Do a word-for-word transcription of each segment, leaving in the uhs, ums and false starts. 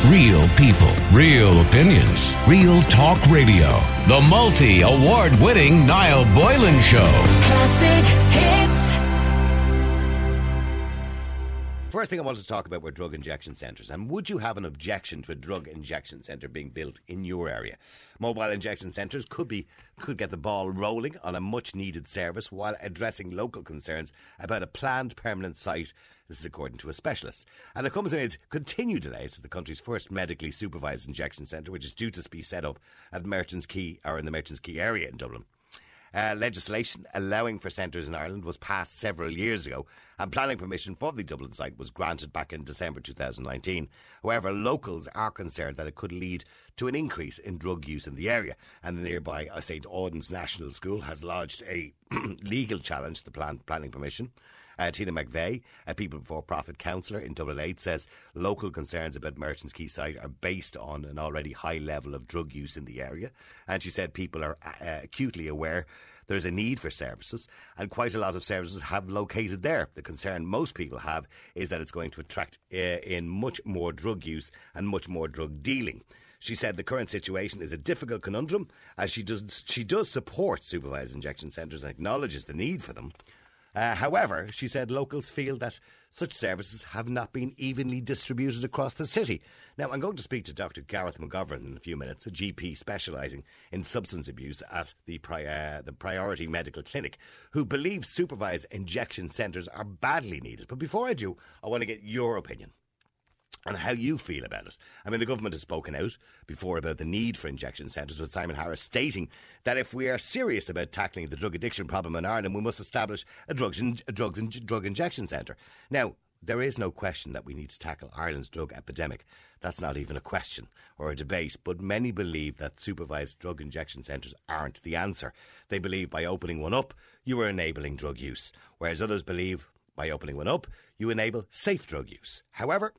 Real people, real opinions, real talk radio. The multi-award-winning Niall Boylan Show. Classic hits. First thing I wanted to talk about were drug injection centres. And would you have an objection to a drug injection centre being built in your area? Mobile injection centres could be could get the ball rolling on a much-needed service while addressing local concerns about a planned permanent site. This is according to a specialist. And it comes amid continued delays to the country's first medically supervised injection centre, which is due to be set up at Merchants Quay, or in the Merchants Quay area in Dublin. Uh, legislation allowing for centres in Ireland was passed several years ago, and planning permission for the Dublin site was granted back in December two thousand nineteen. However, locals are concerned that it could lead to an increase in drug use in the area, and the nearby Saint Auden's National School has lodged a legal challenge to the plan- planning permission. Uh, Tina McVeigh, a People Before Profit councillor in Dublin eight, says local concerns about Merchants Quay site are based on an already high level of drug use in the area. And she said people are uh, acutely aware there's a need for services, and quite a lot of services have located there. The concern most people have is that it's going to attract uh, in much more drug use and much more drug dealing. She said the current situation is a difficult conundrum, as she does, she does support supervised injection centres and acknowledges the need for them. Uh, however, she said locals feel that such services have not been evenly distributed across the city. Now, I'm going to speak to Doctor Gareth McGovern in a few minutes, a G P specialising in substance abuse at the, pri- uh, the Priority Medical Clinic, who believes supervised injection centres are badly needed. But before I do, I want to get your opinion and how you feel about it. I mean, the government has spoken out before about the need for injection centres, with Simon Harris stating that if we are serious about tackling the drug addiction problem in Ireland, we must establish a drugs and, a drugs and drug injection centre. Now, there is no question that we need to tackle Ireland's drug epidemic. That's not even a question or a debate, but many believe that supervised drug injection centres aren't the answer. They believe by opening one up, you are enabling drug use, whereas others believe by opening one up, you enable safe drug use. However,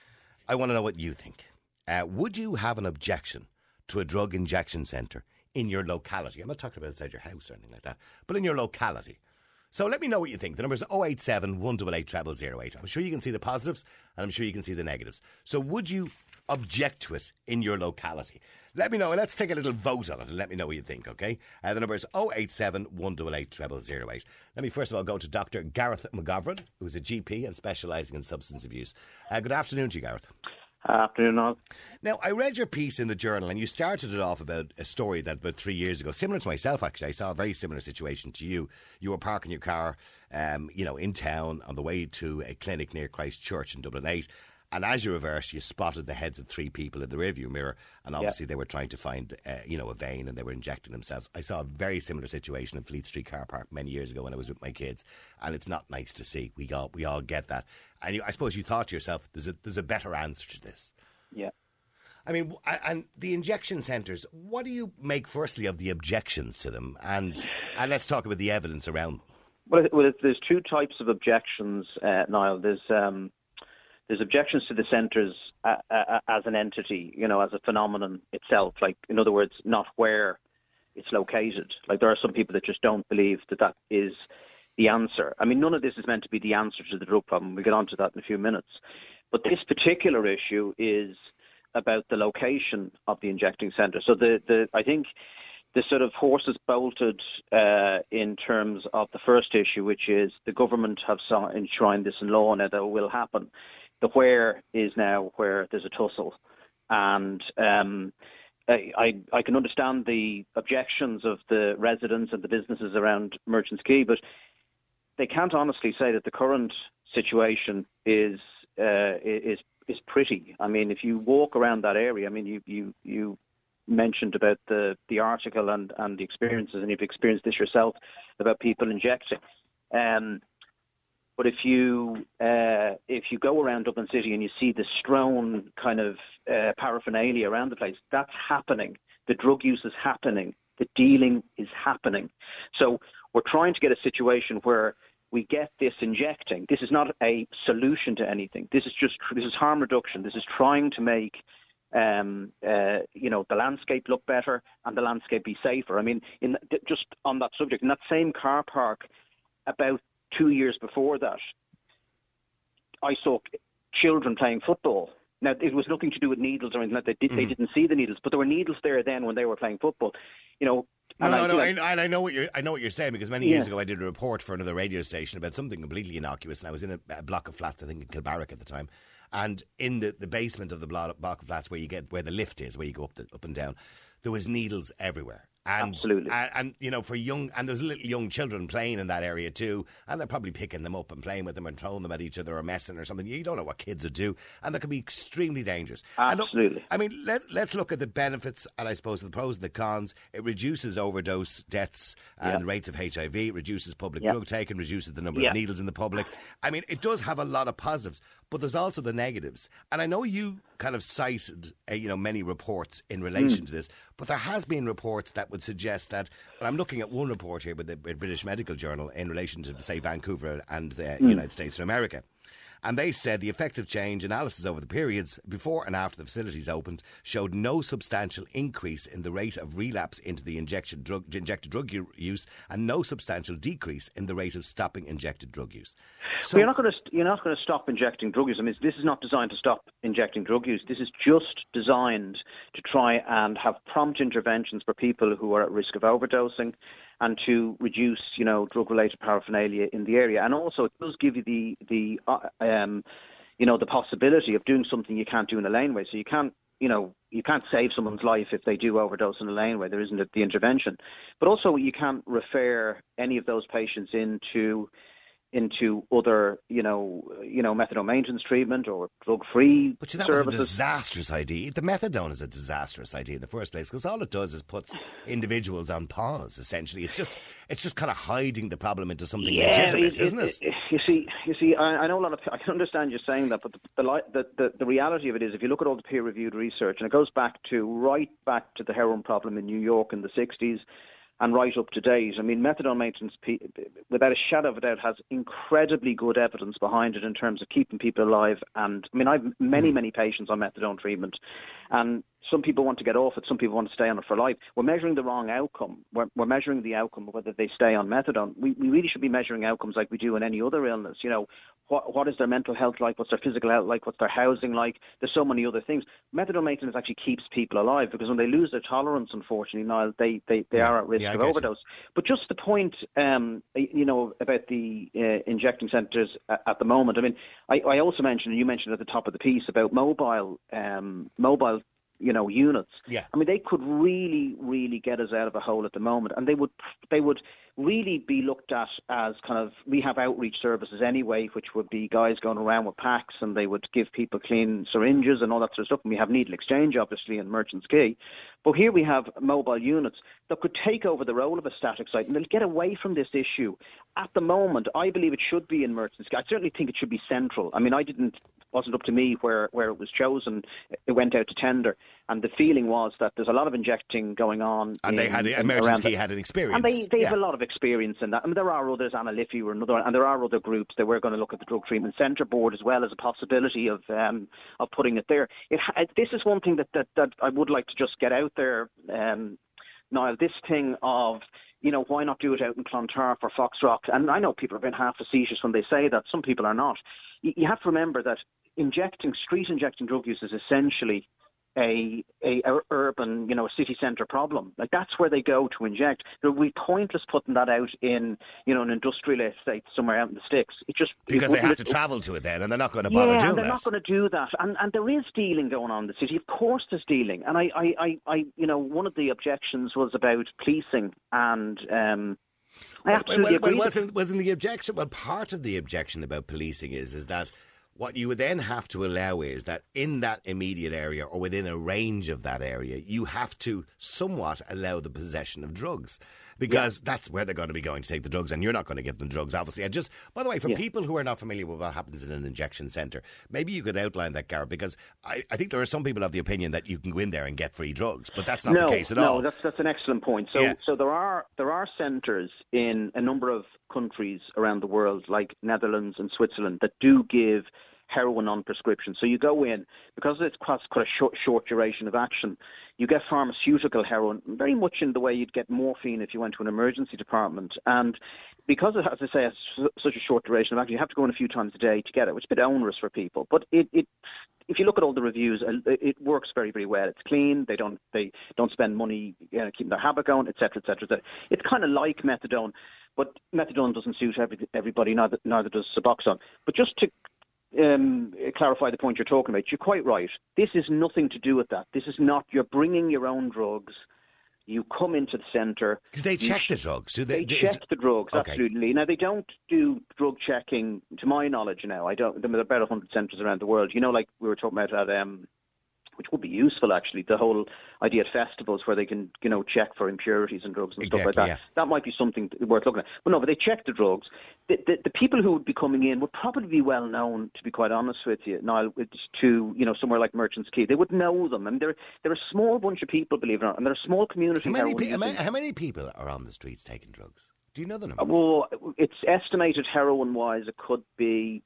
I want to know what you think. Uh, would you have an objection to a drug injection centre in your locality? I'm not talking about inside your house or anything like that, but in your locality. So let me know what you think. The number is oh eight seven, one eight eight, zero zero zero eight. I'm sure you can see the positives and I'm sure you can see the negatives. So would you object to it in your locality? Let me know, and let's take a little vote on it and let me know what you think, okay? Uh, the number is oh eight seven, one eight eight, zero zero zero eight. Let me first of all go to Doctor Gareth McGovern, who is a G P and specialising in substance abuse. Uh, good afternoon to you, Gareth. Afternoon, all. Now, I read your piece in the Journal, and you started it off about a story that about three years ago, similar to myself, actually. I saw a very similar situation to you. You were parking your car, um, you know, in town on the way to a clinic near Christchurch in Dublin eight. And as you reversed, you spotted the heads of three people in the rearview mirror, and obviously yeah. they were trying to find, uh, you know, a vein, and they were injecting themselves. I saw a very similar situation in Fleet Street car park many years ago when I was with my kids, and it's not nice to see. We all we all get that, and you, I suppose you thought to yourself, "There's a there's a better answer to this." Yeah. I mean, and the injection centres. What do you make, firstly, of the objections to them, and and let's talk about the evidence around them. Well, well there's two types of objections, uh, Niall. There's um, There's objections to the centres uh, uh, as an entity, you know, as a phenomenon itself. Like, in other words, not where it's located. Like, there are some people that just don't believe that that is the answer. I mean, none of this is meant to be the answer to the drug problem. We'll get on to that in a few minutes. But this particular issue is about the location of the injecting centre. So the, the I think the sort of horse is bolted uh, in terms of the first issue, which is the government have enshrined this in law and that it will happen. The where is now where there's a tussle. And um, I, I can understand the objections of the residents and the businesses around Merchants Quay, but they can't honestly say that the current situation is uh, is is pretty. I mean, if you walk around that area, I mean, you you, you mentioned about the, the article and, and the experiences, and you've experienced this yourself, about people injecting. Um, But if you uh, if you go around Dublin City and you see the strewn kind of uh, paraphernalia around the place, that's happening. The drug use is happening. The dealing is happening. So we're trying to get a situation where we get this injecting. This is not a solution to anything. This is just this is harm reduction. This is trying to make um, uh, you know the landscape look better and the landscape be safer. I mean, in just on that subject, in that same car park, about two years before that, I saw children playing football Now, it was nothing to do with needles or anything like that. They, did, Mm. they didn't see the needles, but there were needles there then when they were playing football. You know, No, and no, I no, feel I, like- and I know what you're. I know what you're saying because many Yeah. years ago I did a report for another radio station about something completely innocuous, and I was in a, a block of flats, I think in Kilbarrack at the time, and in the, the basement of the blo- block of flats where you get where the lift is, where you go up the, up and down, there was needles everywhere. And, Absolutely. And, and, you know, for young, and there's little young children playing in that area too, and they're probably picking them up and playing with them and throwing them at each other or messing or something. You don't know what kids would do, and that can be extremely dangerous. And look, Absolutely. I mean, let, let's look at the benefits and I suppose the pros and the cons. It reduces overdose deaths and Yeah. rates of H I V, it reduces public Yeah. drug take and reduces the number Yeah. of needles in the public. I mean, it does have a lot of positives, but there's also the negatives. And I know you kind of cited, uh, you know, many reports in relation Mm. to this, but there has been reports that would suggest that, and I'm looking at one report here with the British Medical Journal in relation to, say, Vancouver and the Mm. United States of America. And they said the effects of change analysis over the periods before and after the facilities opened showed no substantial increase in the rate of relapse into the injection drug, injected drug u- use and no substantial decrease in the rate of stopping injected drug use. So Well, you're not going to you're not going to stop injecting drug use. I mean, this is not designed to stop injecting drug use. This is just designed to try and have prompt interventions for people who are at risk of overdosing, and to reduce, you know, drug-related paraphernalia in the area. And also, it does give you the the uh, um, you know, the possibility of doing something you can't do in a laneway. So you can't, you know, you can't save someone's life if they do overdose in a laneway. There isn't the intervention. But also, you can't refer any of those patients into into other, you know, you know, methadone maintenance treatment or drug-free But see, that services. was a disastrous idea. The methadone is a disastrous idea in the first place because all it does is puts individuals on pause. Essentially, it's just it's just kind of hiding the problem into something legitimate, isn't it? You see, you see, I, I know a lot of. I can understand you saying that, but the the, li- the the the reality of it is, if you look at all the peer-reviewed research, and it goes back to right back to the heroin problem in New York in the sixties. And right up to date. I mean, methadone maintenance, without a shadow of a doubt, has incredibly good evidence behind it in terms of keeping people alive. And I mean, I've many, many patients on methadone treatment, and some people want to get off it, some people want to stay on it for life. We're measuring the wrong outcome. We're, we're measuring the outcome of whether they stay on methadone. We, we really should be measuring outcomes like we do in any other illness. You know, what, what is their mental health like? What's their physical health like? What's their housing like? There's so many other things. Methadone maintenance actually keeps people alive because when they lose their tolerance, unfortunately, Niall, they, they, they Yeah. are at risk Yeah, I of get you. overdose. But just the point, um, you know, about the uh, injecting centres at, at the moment. I mean, I, I also mentioned, and you mentioned at the top of the piece about mobile, um, mobile, you know, units. Yeah. I mean, they could really, really get us out of a hole at the moment, and they would, they would really be looked at as kind of, we have outreach services anyway, which would be guys going around with packs, and they would give people clean syringes and all that sort of stuff. And we have needle exchange, obviously, in Merchants Quay. But here we have mobile units that could take over the role of a static site, and they'll get away from this issue. At the moment, I believe it should be in Merchants Quay. I certainly think it should be central. I mean, I didn't, wasn't up to me where, where it was chosen. It went out to tender, and the feeling was that there's a lot of injecting going on. And in, they had in, Merchants around Quay the- had an experience. And they, they yeah. have a lot of experience in that. I mean, there are others, Anna Liffey or another, and there are other groups that we're going to look at the Drug Treatment Centre Board as well as a possibility of um, of putting it there. It, ha- this is one thing that, that, that I would like to just get out there, um, Niall, this thing of, you know, why not do it out in Clontarf or Foxrock? And I know people are being half facetious when they say that. Some people are not. You, you have to remember that injecting, street injecting drug use is essentially A, a a urban, you know, a city centre problem. Like, that's where they go to inject. It would be pointless putting that out in, you know, an industrial estate somewhere out in the sticks. It just Because it they have to wouldn't- travel to it then, and they're not going to yeah, bother and doing they're that. not going to do that. And and there is dealing going on in the city. Of course, there's dealing. And I, I, I, I you know, one of the objections was about policing, and um, I Well, absolutely well, agree. well, with- wasn't, wasn't the objection? Well, part of the objection about policing is is that what you would then have to allow is that in that immediate area or within a range of that area, you have to somewhat allow the possession of drugs because that's where they're going to be going to take the drugs, and you're not going to give them drugs, obviously. And just, by the way, for Yeah. people who are not familiar with what happens in an injection centre, maybe you could outline that, Gareth, because I, I think there are some people of the opinion that you can go in there and get free drugs, but that's not no, the case at no, all. that's that's an excellent point. So Yeah. so there are there are centres in a number of countries around the world, like Netherlands and Switzerland, that do give heroin on prescription. So you go in, because it's quite, quite a short, short duration of action, you get pharmaceutical heroin, very much in the way you'd get morphine if you went to an emergency department. And because it, as I say, has such a short duration of action, you have to go in a few times a day to get it, which is a bit onerous for people. But it, it if you look at all the reviews, it works very, very well. It's clean. They don't they don't spend money you know, keeping their habit going, et cetera, et cetera, et cetera. It's kind of like methadone, but methadone doesn't suit every, everybody, neither, neither does Suboxone. But just to um, clarify the point you're talking about, you're quite right. This is nothing to do with that. This is not, you're bringing your own drugs. You come into the centre. Do they check sh- the drugs? Do they, they check is, the drugs, okay. absolutely. Now, they don't do drug checking, to my knowledge now. I don't. There are about one hundred centres around the world. You know, like we were talking about at, um, which would be useful, actually, the whole idea at festivals where they can, you know, check for impurities and drugs and exactly, stuff like that. Yeah. That might be something worth looking at. But no, but they check the drugs. The, the, the people who would be coming in would probably be well known, to be quite honest with you, Niall, to, you know, somewhere like Merchants Quay. They would know them. I mean, they're, they're a small bunch of people, believe it or not, and they're a small community. How many, pe- heroin how many people are on the streets taking drugs? Do you know the numbers? Well, it's estimated heroin-wise, it could be...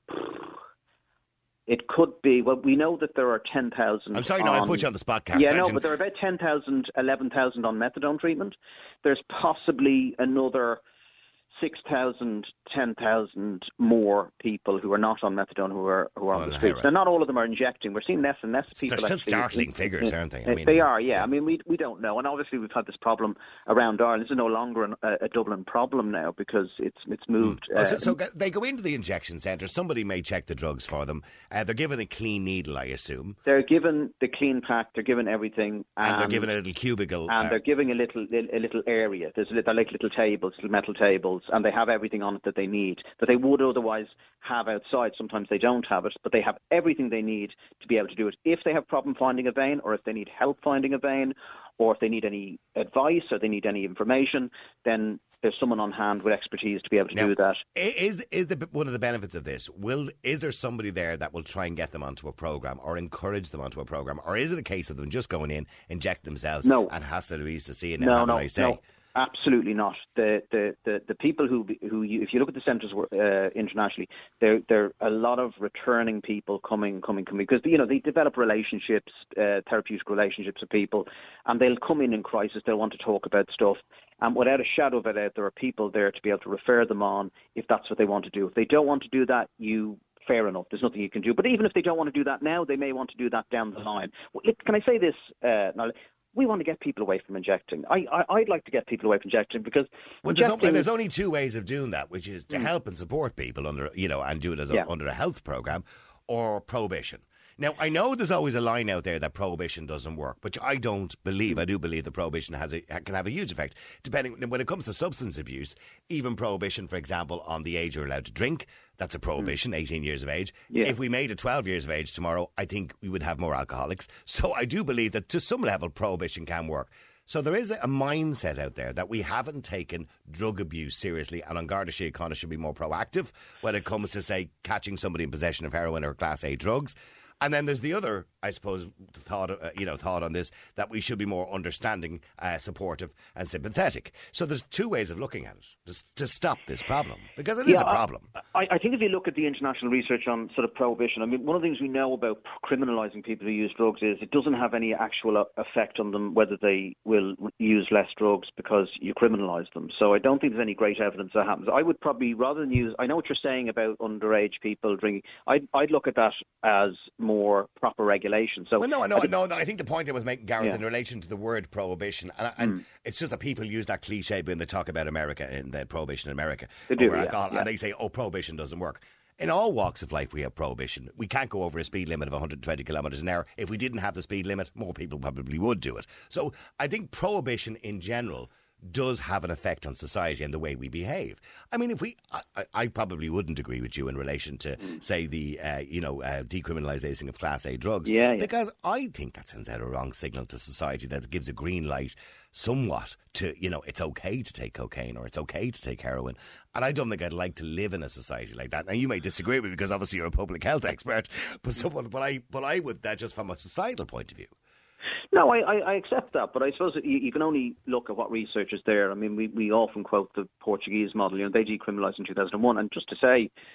It could be, well, we know that there are ten thousand. I'm sorry, no, I put you on the spot, Carl. Yeah, no, but there are about ten thousand, eleven thousand on methadone treatment. There's possibly another six thousand, ten thousand more people who are not on methadone who are who are on, on the streets. Now, not all of them are injecting. We're seeing less and less people. They're still actually, startling in, figures, in, aren't they? I uh, mean, they are, yeah. I mean, we we don't know. And obviously we've had this problem around Ireland. This is no longer an, a, a Dublin problem now because it's it's moved. Mm. Oh, so, uh, so they go into the injection centre. Somebody may check the drugs for them. Uh, they're given a clean needle, I assume. They're given the clean pack. They're given everything. And, and they're given a little cubicle. And uh, they're giving a little a little area. There's a little, like little tables, little metal tables, and they have everything on it that they need, that they would otherwise have outside. Sometimes they don't have it, but they have everything they need to be able to do it. If they have problem finding a vein, or if they need help finding a vein, or if they need any advice, or they need any information, then there's someone on hand with expertise to be able to now, do that. Is is the, one of the benefits of this? Will is there somebody there that will try and get them onto a program or encourage them onto a program, or is it a case of them just going in, inject themselves, no. and hasta Luisa, see you no, now, have no, a nice day? No. Absolutely not. The the, the, the people who who you, if you look at the centres uh, internationally, there there are a lot of returning people coming coming coming because you know they develop relationships, uh, therapeutic relationships with people, and they'll come in in crisis. They'll want to talk about stuff, and without a shadow of a doubt, there are people there to be able to refer them on if that's what they want to do. If they don't want to do that, you. Fair enough. There's nothing you can do. But even if they don't want to do that now, they may want to do that down the line. Can I say this? Uh, now, we want to get people away from injecting. I, I, I'd like to get people away from injecting because well, injecting... there's, there's only two ways of doing that, which is to mm. help and support people under, you know, and do it as a, yeah. under a health program, or prohibition. Now, I know there's always a line out there that prohibition doesn't work, which I don't believe. I do believe that prohibition has a, can have a huge effect. Depending when it comes to substance abuse, even prohibition, for example, on the age you're allowed to drink, that's a prohibition, mm. eighteen years of age. Yeah. If we made it twelve years of age tomorrow, I think we would have more alcoholics. So I do believe that to some level, prohibition can work. So there is a mindset out there that we haven't taken drug abuse seriously, and An Garda Síochána should be more proactive when it comes to, say, catching somebody in possession of heroin or Class A drugs. And then there's the other, I suppose, thought, uh, you know, thought on this, that we should be more understanding, uh, supportive and sympathetic. So there's two ways of looking at it to, to stop this problem, because it yeah, is a problem. I, I think if you look at the international research on sort of prohibition, I mean, one of the things we know about criminalising people who use drugs is it doesn't have any actual effect on them whether they will use less drugs because you criminalise them. So I don't think there's any great evidence that happens. I would probably, rather than use, I know what you're saying about underage people drinking, I'd, I'd look at that as more more proper regulation. So, well, no, no, no, no. I think the point I was making, Gareth, yeah. in relation to the word prohibition, and, and mm. it's just that people use that cliche when they talk about America and the prohibition in America they do, over yeah, alcohol, yeah. and they say, "Oh, prohibition doesn't work." In all walks of life, we have prohibition. We can't go over a speed limit of one hundred twenty kilometres an hour. If we didn't have the speed limit, more people probably would do it. So, I think prohibition in general does have an effect on society and the way we behave. I mean, if we, I, I probably wouldn't agree with you in relation to, mm. say, the, uh, you know, uh, decriminalisation of Class A drugs. Yeah, yeah. Because I think that sends out a wrong signal to society that gives a green light somewhat to, you know, it's okay to take cocaine or it's okay to take heroin. And I don't think I'd like to live in a society like that. Now, you may disagree with me because obviously you're a public health expert, but someone, but I, but I would, that just from a societal point of view. No, I, I, I accept that, but I suppose you, you can only look at what research is there. I mean, we, we often quote the Portuguese model. You know, they decriminalised in two thousand one, and just to say,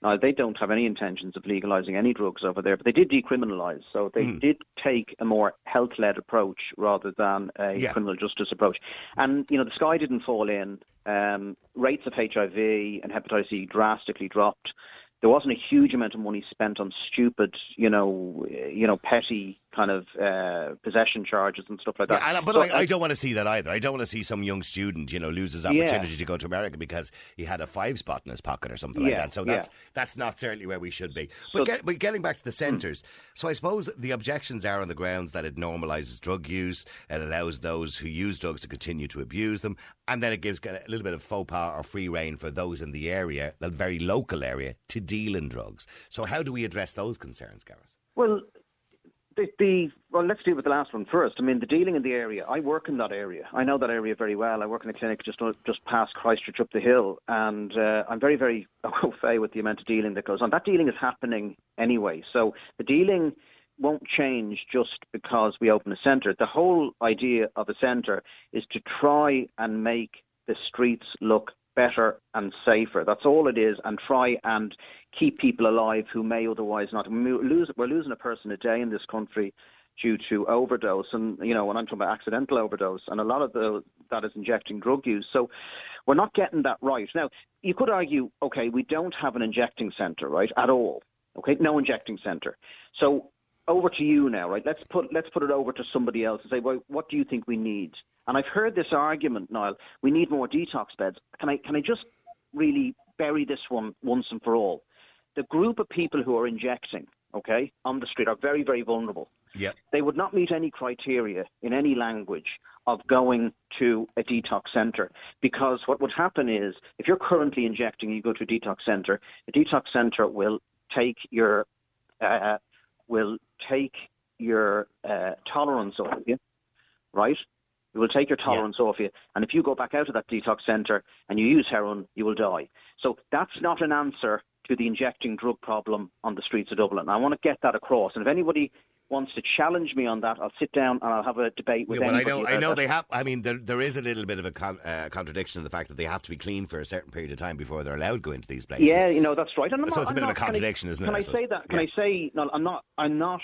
Now, they don't have any intentions of legalising any drugs over there, but they did decriminalise. So they mm. did take a more health-led approach rather than a yeah. criminal justice approach. And, you know, the sky didn't fall in. Um, rates of H I V and hepatitis C drastically dropped. There wasn't a huge amount of money spent on stupid, you know, you know, petty kind of uh, possession charges and stuff like that. Yeah, and, but so I, I don't want to see that either. I don't want to see some young student, you know, lose his opportunity yeah. to go to America because he had a five spot in his pocket or something like yeah, that. So that's yeah. that's not certainly where we should be. But, So, get, but getting back to the centres, mm. so I suppose the objections are on the grounds that it normalises drug use, it allows those who use drugs to continue to abuse them, and then it gives a little bit of faux pas or free rein for those in the area, the very local area, to deal in drugs. So how do we address those concerns, Gareth? Well, the, the well, let's deal with the last one first. I mean, the dealing in the area. I work in that area. I know that area very well. I work in a clinic just just past Christchurch up the hill, and uh, I'm very, very au fait with the amount of dealing that goes on. That dealing is happening anyway. So the dealing won't change just because we open a centre. The whole idea of a centre is to try and make the streets look better and safer. That's all it is, and try and keep people alive who may otherwise not. We're losing a person a day in this country due to overdose, and, you know, when I'm talking about accidental overdose, and a lot of the, that is injecting drug use. So we're not getting that right. Now, you could argue, okay, we don't have an injecting centre, right, at all. Okay, no injecting centre. So over to you now, right? Let's put let's put it over to somebody else and say, well, what do you think we need? And I've heard this argument, Niall, we need more detox beds. Can I can I just really bury this one once and for all? The group of people who are injecting, okay, on the street are very, very vulnerable. Yeah. They would not meet any criteria in any language of going to a detox centre, because what would happen is, if you're currently injecting and you go to a detox centre, a detox centre will take your uh, will take your uh, tolerance off you, right? It will take your tolerance yeah. off you. And if you go back out of that detox centre and you use heroin, you will die. So that's not an answer to the injecting drug problem on the streets of Dublin. I want to get that across. And if anybody wants to challenge me on that, I'll sit down and I'll have a debate with yeah, well, anybody. I know, I know that. they have. I mean, there there is a little bit of a con, uh, contradiction in the fact that they have to be clean for a certain period of time before they're allowed to go into these places. Yeah, you know, that's right. And I'm so not, it's a I'm bit not, of a contradiction, can I, isn't can it? I, I say that? Can yeah. I say? No, I'm not. I'm not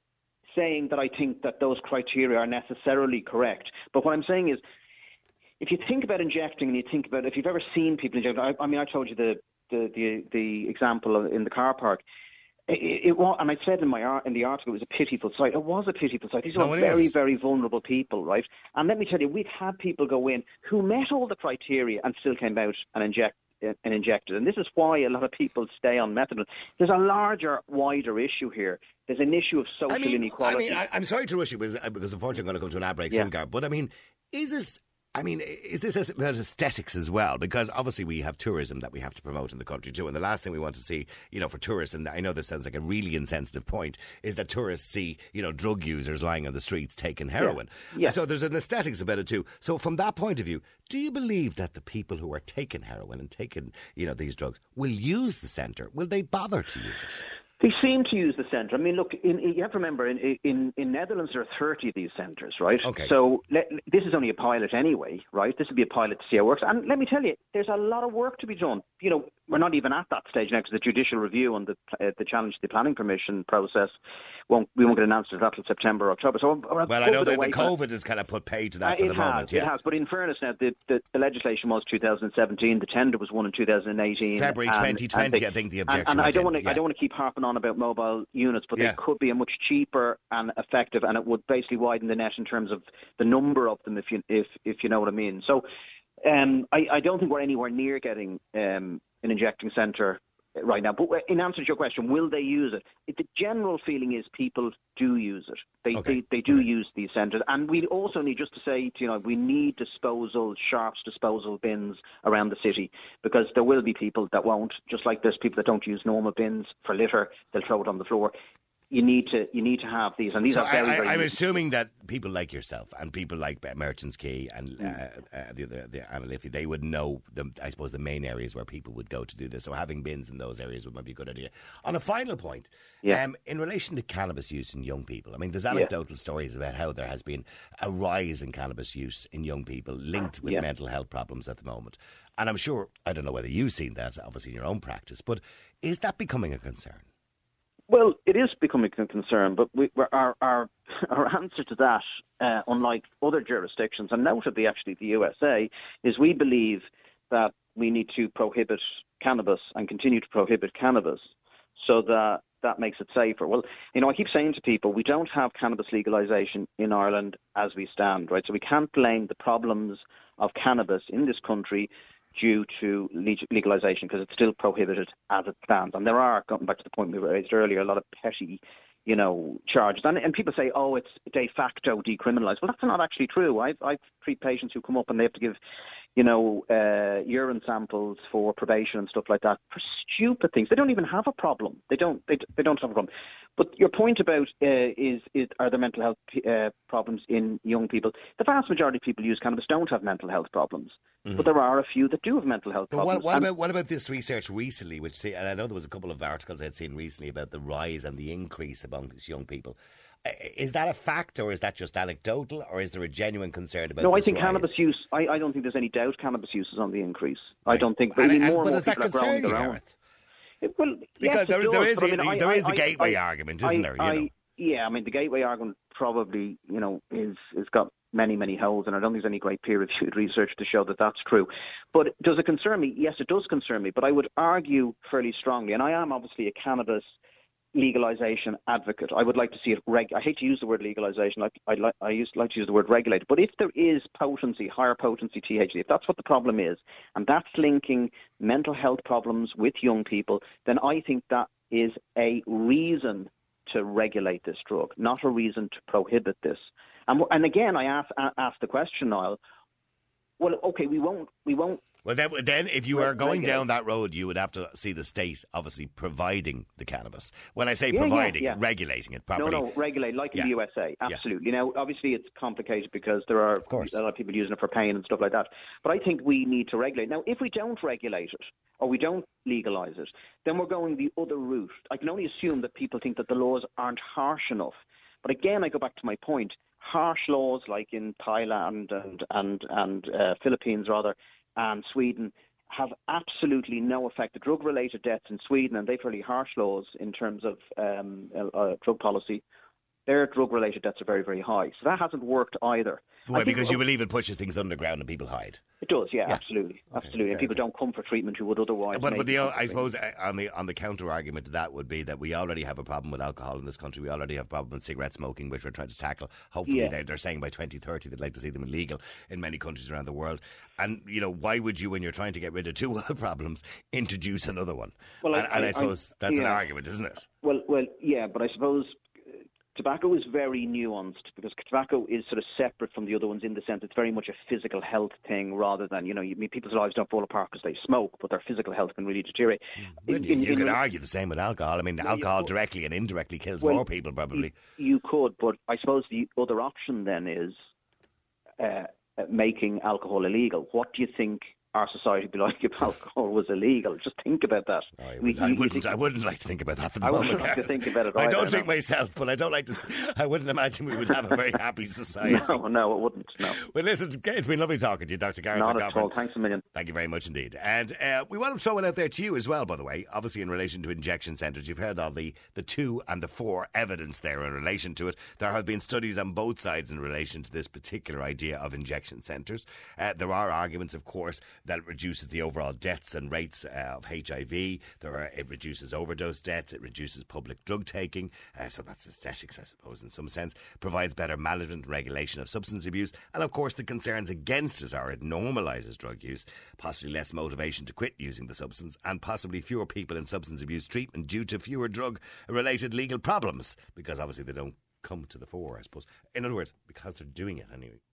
saying that I think that those criteria are necessarily correct. But what I'm saying is, if you think about injecting and you think about, if you've ever seen people inject, I, I mean, I told you the the the, the example in the car park. It, it was, and I said in my in the article, it was a pitiful sight. It was a pitiful sight. These no, are very, is. very vulnerable people, right? And let me tell you, we've had people go in who met all the criteria and still came out and inject and injected. And this is why a lot of people stay on methadone. There's a larger, wider issue here. There's an issue of social I mean, inequality. I mean, I, I'm sorry to rush you because, because unfortunately I'm going to come to an ad break yeah. soon, Gar. But I mean, is this? I mean, is this about aesthetics as well? Because obviously we have tourism that we have to promote in the country too. And the last thing we want to see, you know, for tourists, and I know this sounds like a really insensitive point, is that tourists see, you know, drug users lying on the streets taking heroin. Yeah. Yeah. So there's an aesthetics about it too. So from that point of view, do you believe that the people who are taking heroin and taking, you know, these drugs will use the centre? Will they bother to use it? They seem to use the centre. I mean, look, in, you have to remember, in, in, in Netherlands there are thirty of these centres, right? Okay. So let, this is only a pilot anyway, right? This would be a pilot to see how it works. And let me tell you, there's a lot of work to be done. You know, we're not even at that stage now because the judicial review and the uh, the challenge to the planning permission process won't we won't get an answer to that till September or October. So well, I know that the COVID has kind of put pay to that uh, for it the has, moment. Yeah. It has, but in fairness now, the, the, the legislation was two thousand seventeen. The tender was won in two thousand eighteen. February and, twenty twenty, and they, I think the objection. And, and I don't want to yeah. I don't want to keep harping on about mobile units, but yeah. they could be a much cheaper and effective, and it would basically widen the net in terms of the number of them, if you if if you know what I mean. So, um, I, I don't think we're anywhere near getting um, an injecting centre right now. But in answer to your question, will they use it? it the general feeling is people do use it. They okay. they, they do okay. use these centres, and we also need, just to say, you know, we need disposal, sharps disposal bins around the city, because there will be people that won't. Just like there's people that don't use normal bins for litter, they'll throw it on the floor. you need to you need to have these, and these so are very, I, very. I, I'm assuming that people like yourself and people like Merchants Quay and uh, uh, the other the Anna Liffey, they would know the, I suppose, the main areas where people would go to do this. So having bins in those areas would might be a good idea. On a final point, yeah. um, in relation to cannabis use in young people, I mean, there's anecdotal yeah. stories about how there has been a rise in cannabis use in young people linked with yeah. mental health problems at the moment. And I'm sure, I don't know whether you've seen that, obviously in your own practice, but is that becoming a concern? Well, it is becoming a concern, but we, our, our our answer to that, uh, unlike other jurisdictions, and notably actually the U S A, is we believe that we need to prohibit cannabis and continue to prohibit cannabis so that that makes it safer. Well, you know, I keep saying to people, we don't have cannabis legalisation in Ireland as we stand, right? So we can't blame the problems of cannabis in this country due to legalisation, because it's still prohibited as it stands. And there are, going back to the point we raised earlier, a lot of petty, you know, charges. And, and people say, oh, it's de facto decriminalised. Well, that's not actually true. I've, I've treated patients who come up and they have to give, you know, uh, urine samples for probation and stuff like that for stupid things. They don't even have a problem. They don't. They, they don't have a problem. But your point about uh, is, is are there mental health uh, problems in young people? The vast majority of people who use cannabis don't have mental health problems, mm-hmm. but there are a few that do have mental health but problems. What, what about what about this research recently? Which say, and I know there was a couple of articles I'd seen recently about the rise and the increase among young people. Is that a fact, or is that just anecdotal, or is there a genuine concern about? No, this I think rise? cannabis use. I, I don't think there's any doubt cannabis use is on the increase. Right. I don't think. But, and, I mean, and, more but and more does that people are concern growing you, their own. Gareth? It, well, because yes, there, it there does, is but I the, mean, there I, is I, the gateway I, argument, isn't I, there? You I, know? Yeah, I mean the gateway argument probably, you know, is is got many many holes, and I don't think there's any great peer reviewed research to show that that's true. But does it concern me? Yes, it does concern me. But I would argue fairly strongly, and I am obviously a cannabis legalization advocate. I would like to see it. Reg- I hate to use the word legalization. I I, like, I used like to use the word regulated. But if there is potency, higher potency T H C, if that's what the problem is, and that's linking mental health problems with young people, then I think that is a reason to regulate this drug, not a reason to prohibit this. And, and again, I ask ask the question, Niall. Well, okay, we won't we won't. Well, then, then if you are going down that road, you would have to see the state obviously providing the cannabis. When I say yeah, providing, yeah, yeah. regulating it properly. No, no, regulate, like in yeah. the U S A, absolutely. Yeah. Now, obviously it's complicated because there are of course. a lot of people using it for pain and stuff like that. But I think we need to regulate. Now, if we don't regulate it, or we don't legalise it, then we're going the other route. I can only assume that people think that the laws aren't harsh enough. But again, I go back to my point. Harsh laws like in Thailand and, and, and uh, Philippines, rather, and Sweden, have absolutely no effect. The drug-related deaths in Sweden, and they've fairly harsh laws in terms of um, uh, drug policy, their drug-related deaths are very, very high. So that hasn't worked either. Why? Because you believe it pushes things underground and people hide. It does, yeah, yeah. absolutely, okay. absolutely. And okay, people okay. don't come for treatment who would otherwise. But, but the, I suppose on the on the counter argument to that would be that we already have a problem with alcohol in this country. We already have a problem with cigarette smoking, which we're trying to tackle. Hopefully, yeah. they're, they're saying by twenty thirty they'd like to see them illegal in many countries around the world. And you know, why would you, when you're trying to get rid of two other problems, introduce another one? Well, and, I, and I, I suppose I, that's yeah. an argument, isn't it? Well, well, yeah, but I suppose tobacco is very nuanced because tobacco is sort of separate from the other ones in the sense it's very much a physical health thing rather than, you know, you, people's lives don't fall apart because they smoke, but their physical health can really deteriorate. Well, in, you in, you in, could in, argue the same with alcohol. I mean, well, alcohol you, directly and indirectly kills well, more people probably. You, you could, but I suppose the other option then is uh, making alcohol illegal. What do you think our society would be like if alcohol was illegal? Just think about that. Oh, I, we, would, I you, wouldn't. you think, I wouldn't like to think about that for the I moment. wouldn't like to think about it. I either, don't think no. myself, but I don't like to. I wouldn't imagine we would have a very happy society. No, no, it wouldn't. No. Well, listen, it's been lovely talking to you, Doctor Gareth Not McGovern. at all. Thanks a million. Thank you very much indeed. And uh, we want to throw it out there to you as well, by the way. Obviously, in relation to injection centres, you've heard of the the two and the four evidence there in relation to it. There have been studies on both sides in relation to this particular idea of injection centres. Uh, there are arguments, of course, that it reduces the overall deaths and rates uh, of H I V. There are, it reduces overdose deaths. It reduces public drug taking. Uh, so that's aesthetics, I suppose, in some sense. Provides better management and regulation of substance abuse. And of course, the concerns against it are it normalises drug use, possibly less motivation to quit using the substance, and possibly fewer people in substance abuse treatment due to fewer drug-related legal problems, because obviously they don't come to the fore, I suppose. In other words, because they're doing it anyway.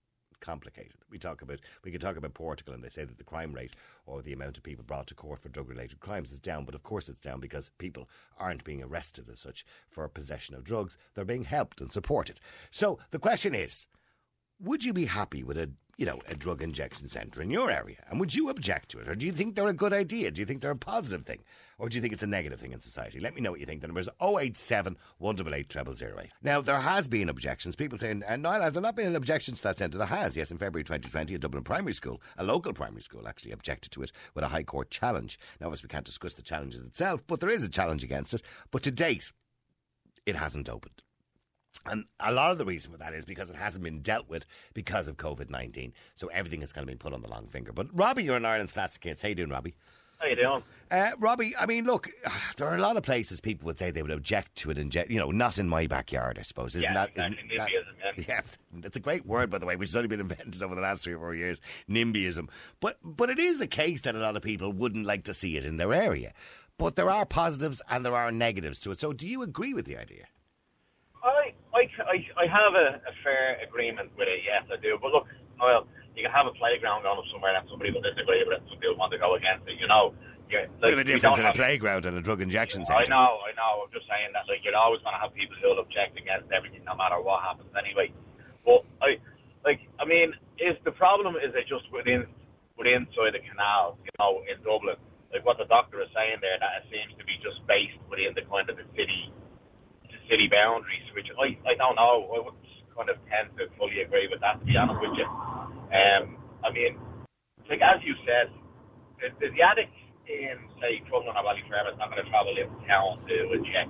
complicated. We talk about we could talk about Portugal, and they say that the crime rate or the amount of people brought to court for drug-related crimes is down. But of course, it's down because people aren't being arrested as such for possession of drugs. They're being helped and supported. So the question is, would you be happy with a, you know, a drug injection centre in your area? And would you object to it? Or do you think they're a good idea? Do you think they're a positive thing? Or do you think it's a negative thing in society? Let me know what you think. The number is oh eight seven, one eight eight, zero zero zero eight. Now, there has been objections. People saying, and Niall, has there not been an objection to that centre? There has, yes. In February twenty twenty, a Dublin primary school, a local primary school, actually objected to it with a High Court challenge. Now, obviously, we can't discuss the challenges itself, but there is a challenge against it. But to date, it hasn't opened. And a lot of the reason for that is because it hasn't been dealt with because of COVID nineteen. So everything has kind of been put on the long finger. But Robbie, you're in Ireland's Classic Hits. How you doing, Robbie? How you doing? Uh, Robbie, I mean, look, there are a lot of places people would say they would object to it, inje- you know, not in my backyard, I suppose. Isn't yeah, that, exactly. isn't that, NIMBYism, yeah. yeah, it's a great word, by the way, which has only been invented over the last three or four years, NIMBYism. But, but it is a case that a lot of people wouldn't like to see it in their area. But there are positives and there are negatives to it. So do you agree with the idea? I, I, I have a, a fair agreement with it, yes, I do. But look, well, you can have a playground going up somewhere and somebody will disagree with it and somebody will want to go against it, you know. You're, like, Bit of a difference in a have, playground and a drug injection I centre. know, I know. I'm just saying that, like, you're always going to have people who will object against everything, no matter what happens anyway. But I, like, I mean, is the problem is it just within, within inside the canal, you know, in Dublin? Like what the doctor is saying there, that it seems to be just based within the kind of the city, the city boundaries, which I, I don't know. I wouldn't kind of tend to fully agree with that, to be honest with you. Um, I mean, like as you said, the, the, the addict in, say, Crumlin or Ballyfermot is not going to travel into town to inject,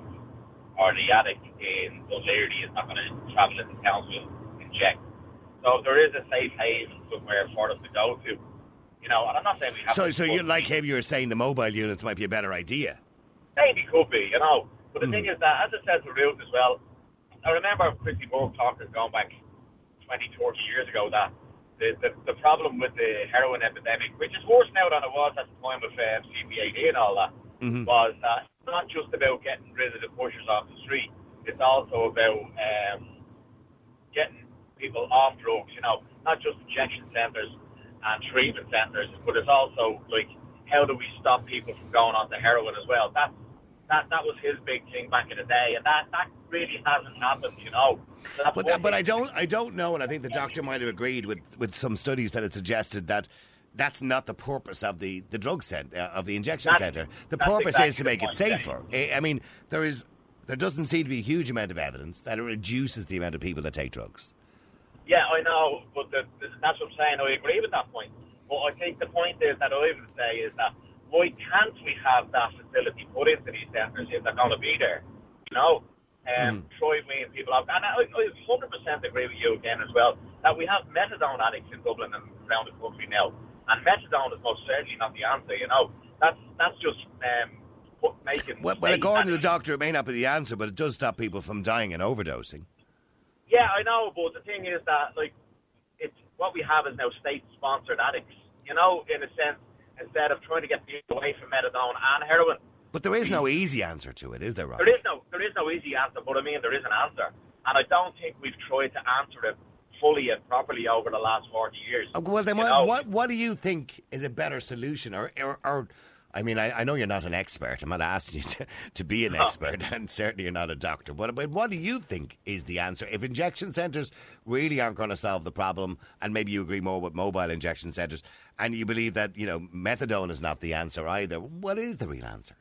or the addict in Dunleary is not going to travel into town to inject. So if there is a safe haven somewhere for them to go to, you know, and I'm not saying we have So, to... so you like him, you were saying the mobile units might be a better idea. Maybe could be, you know. But the Mm. thing is that, as it says the route as well, I remember Christy Burke talking going back twenty, thirty years ago that the, the, the problem with the heroin epidemic, which is worse now than it was at the time with um, C P A D and all that, Mm-hmm. was that it's not just about getting rid of the pushers off the street, it's also about um, getting people off drugs, you know, not just injection centres and treatment centres, but it's also, like, how do we stop people from going on to heroin as well? That that that was his big thing back in the day, and that, that really hasn't happened, you know. So But that, but I don't I don't know, and I think the doctor might have agreed with, with some studies that had suggested that that's not the purpose of the, the drug center, uh, of the injection That's- centre. The that's purpose exactly is to the make it point, safer. I I mean, there is there doesn't seem to be a huge amount of evidence that it reduces the amount of people that take drugs. Yeah, I know, but the, the, that's what I'm saying. I agree with that point. But I think the point is that I would say is that why can't we have that facility put into these centres if they're going to be there? You know, and um, mm. try weaning people out. And I, I one hundred percent agree with you again as well that we have methadone addicts in Dublin and around the country now, and methadone is most certainly not the answer. You know, that's that's just um, put, making. Well, well according to the doctor, it may not be the answer, but it does stop people from dying and overdosing. Yeah, I know, but the thing is that, like, it's what we have is now state-sponsored addicts, you know, in a sense, instead of trying to get people away from methadone and heroin. But there is no easy answer to it, is there, Rob? There is no, there is no easy answer, but I mean, there is an answer. And I don't think we've tried to answer it fully and properly over the last forty years. Oh, well, then, you what, know? what what do you think is a better solution? Or, or, or I mean, I, I know you're not an expert. I'm not asking you to, to be an No. expert, and certainly you're not a doctor. But, but what do you think is the answer? If injection centres really aren't going to solve the problem, and maybe you agree more with mobile injection centres, and you believe that, you know, methadone is not the answer either, what is the real answer?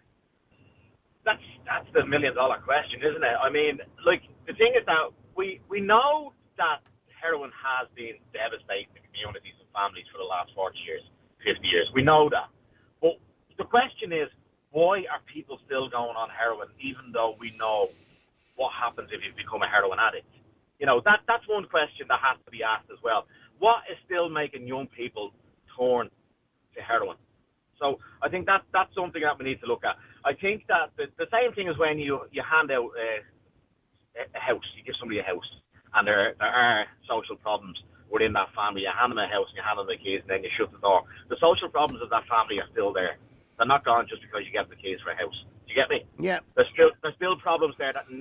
That's that's the million dollar question, isn't it? I mean, like, the thing is that we we know that heroin has been devastating to communities and families for the last forty years, fifty years. We know that. But the question is, why are people still going on heroin, even though we know what happens if you become a heroin addict? You know, that that's one question that has to be asked as well. What is still making young people turn to heroin? So I think that that's something that we need to look at. I think that the, the same thing is when you, you hand out uh, a house, you give somebody a house, and there there are social problems within that family. You hand them a house and you hand them the keys and then you shut the door. The social problems of that family are still there. They're not gone just because you get the keys for a house. Do you get me? Yeah. There's still there's still problems there that need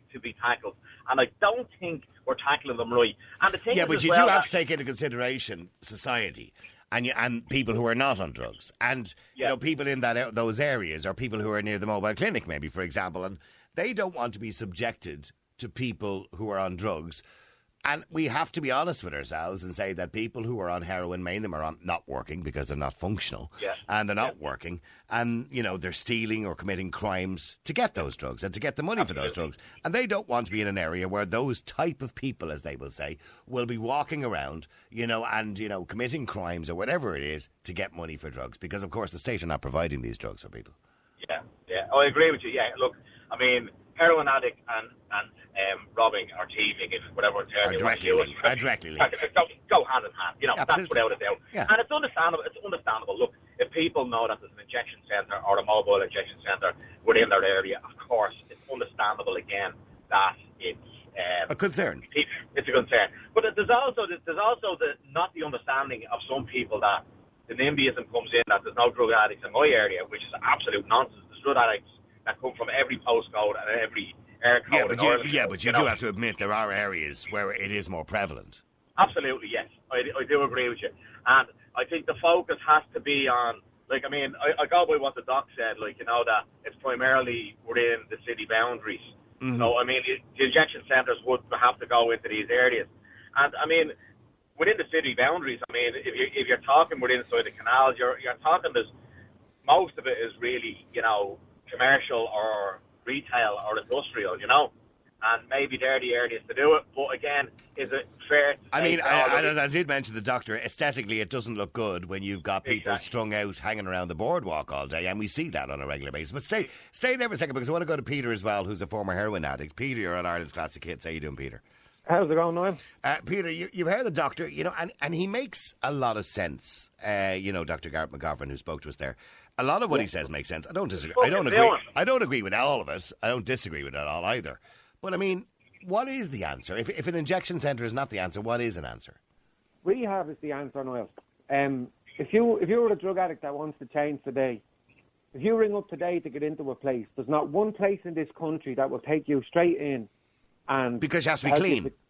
to be tackled, and I don't think we're tackling them right. And the thing yeah, is but as you well do have that, to take into consideration society and you, and people who are not on drugs, and Yeah. you know people in that those areas, or people who are near the mobile clinic, maybe for example, and they don't want to be subjected to people who are on drugs. And we have to be honest with ourselves and say that people who are on heroin, many of them are on, not working because they're not functional, Yeah. and they're not Yeah. working, and you know they're stealing or committing crimes to get those drugs and to get the money for those drugs, and they don't want to be in an area where those type of people, as they will say, will be walking around, you know, and you know committing crimes or whatever it is to get money for drugs, because of course the state are not providing these drugs for people. Yeah, yeah. Oh, I agree with you. Yeah, look, I mean, heroin addict and and um, robbing or thieving, if whatever term Are you want to directly use, linked- are directly linked. Go, go hand in hand. You know, Absolutely. that's without a doubt. Yeah. And it's understandable. It's understandable. Look, if people know that there's an injection centre or a mobile injection centre within their area, of course, it's understandable again that it's um, A concern. It's a concern. But there's also there's also the not the understanding of some people that the NIMBYism comes in that there's no drug addicts in my area, which is absolute nonsense. There's drug addicts that come from every postcode and every air code. Yeah, but in you, Ireland, yeah, but you, you do know. have to admit there are areas where it is more prevalent. Absolutely, yes. I, I do agree with you. And I think the focus has to be on, like, I mean, I, I go by what the doc said, like, you know, that it's primarily within the city boundaries. Mm-hmm. So, I mean, it, the injection centres would have to go into these areas. And, I mean, within the city boundaries, I mean, if, you, if you're talking within inside the canals, you're, you're talking, there's, most of it is really, you know, commercial or retail or industrial, you know. And maybe they're the areas to do it. But again, is it fair to I say mean, to I, all I, of as I did mention the doctor, aesthetically it doesn't look good when you've got people Exactly. strung out hanging around the boardwalk all day, and we see that on a regular basis. But stay stay there for a second, because I want to go to Peter as well, who's a former heroin addict. Peter, you're on Ireland's Classic Hits. How you doing, Peter? How's it going, Noel? Uh, Peter, you, you've heard the doctor, you know, and, and he makes a lot of sense. Uh, you know, Doctor Garrett McGovern, who spoke to us there. A lot of what he says makes sense. I don't disagree. I don't Fucking agree. doing. I don't agree with all of it. I don't disagree with it all either. But I mean, what is the answer? If, if an injection centre is not the answer, what is an answer? Rehab is the answer, Noel. Um, if you if you're a drug addict that wants to change today, if you ring up today to get into a place, there's not one place in this country that will take you straight in. And Because you have to be help clean. you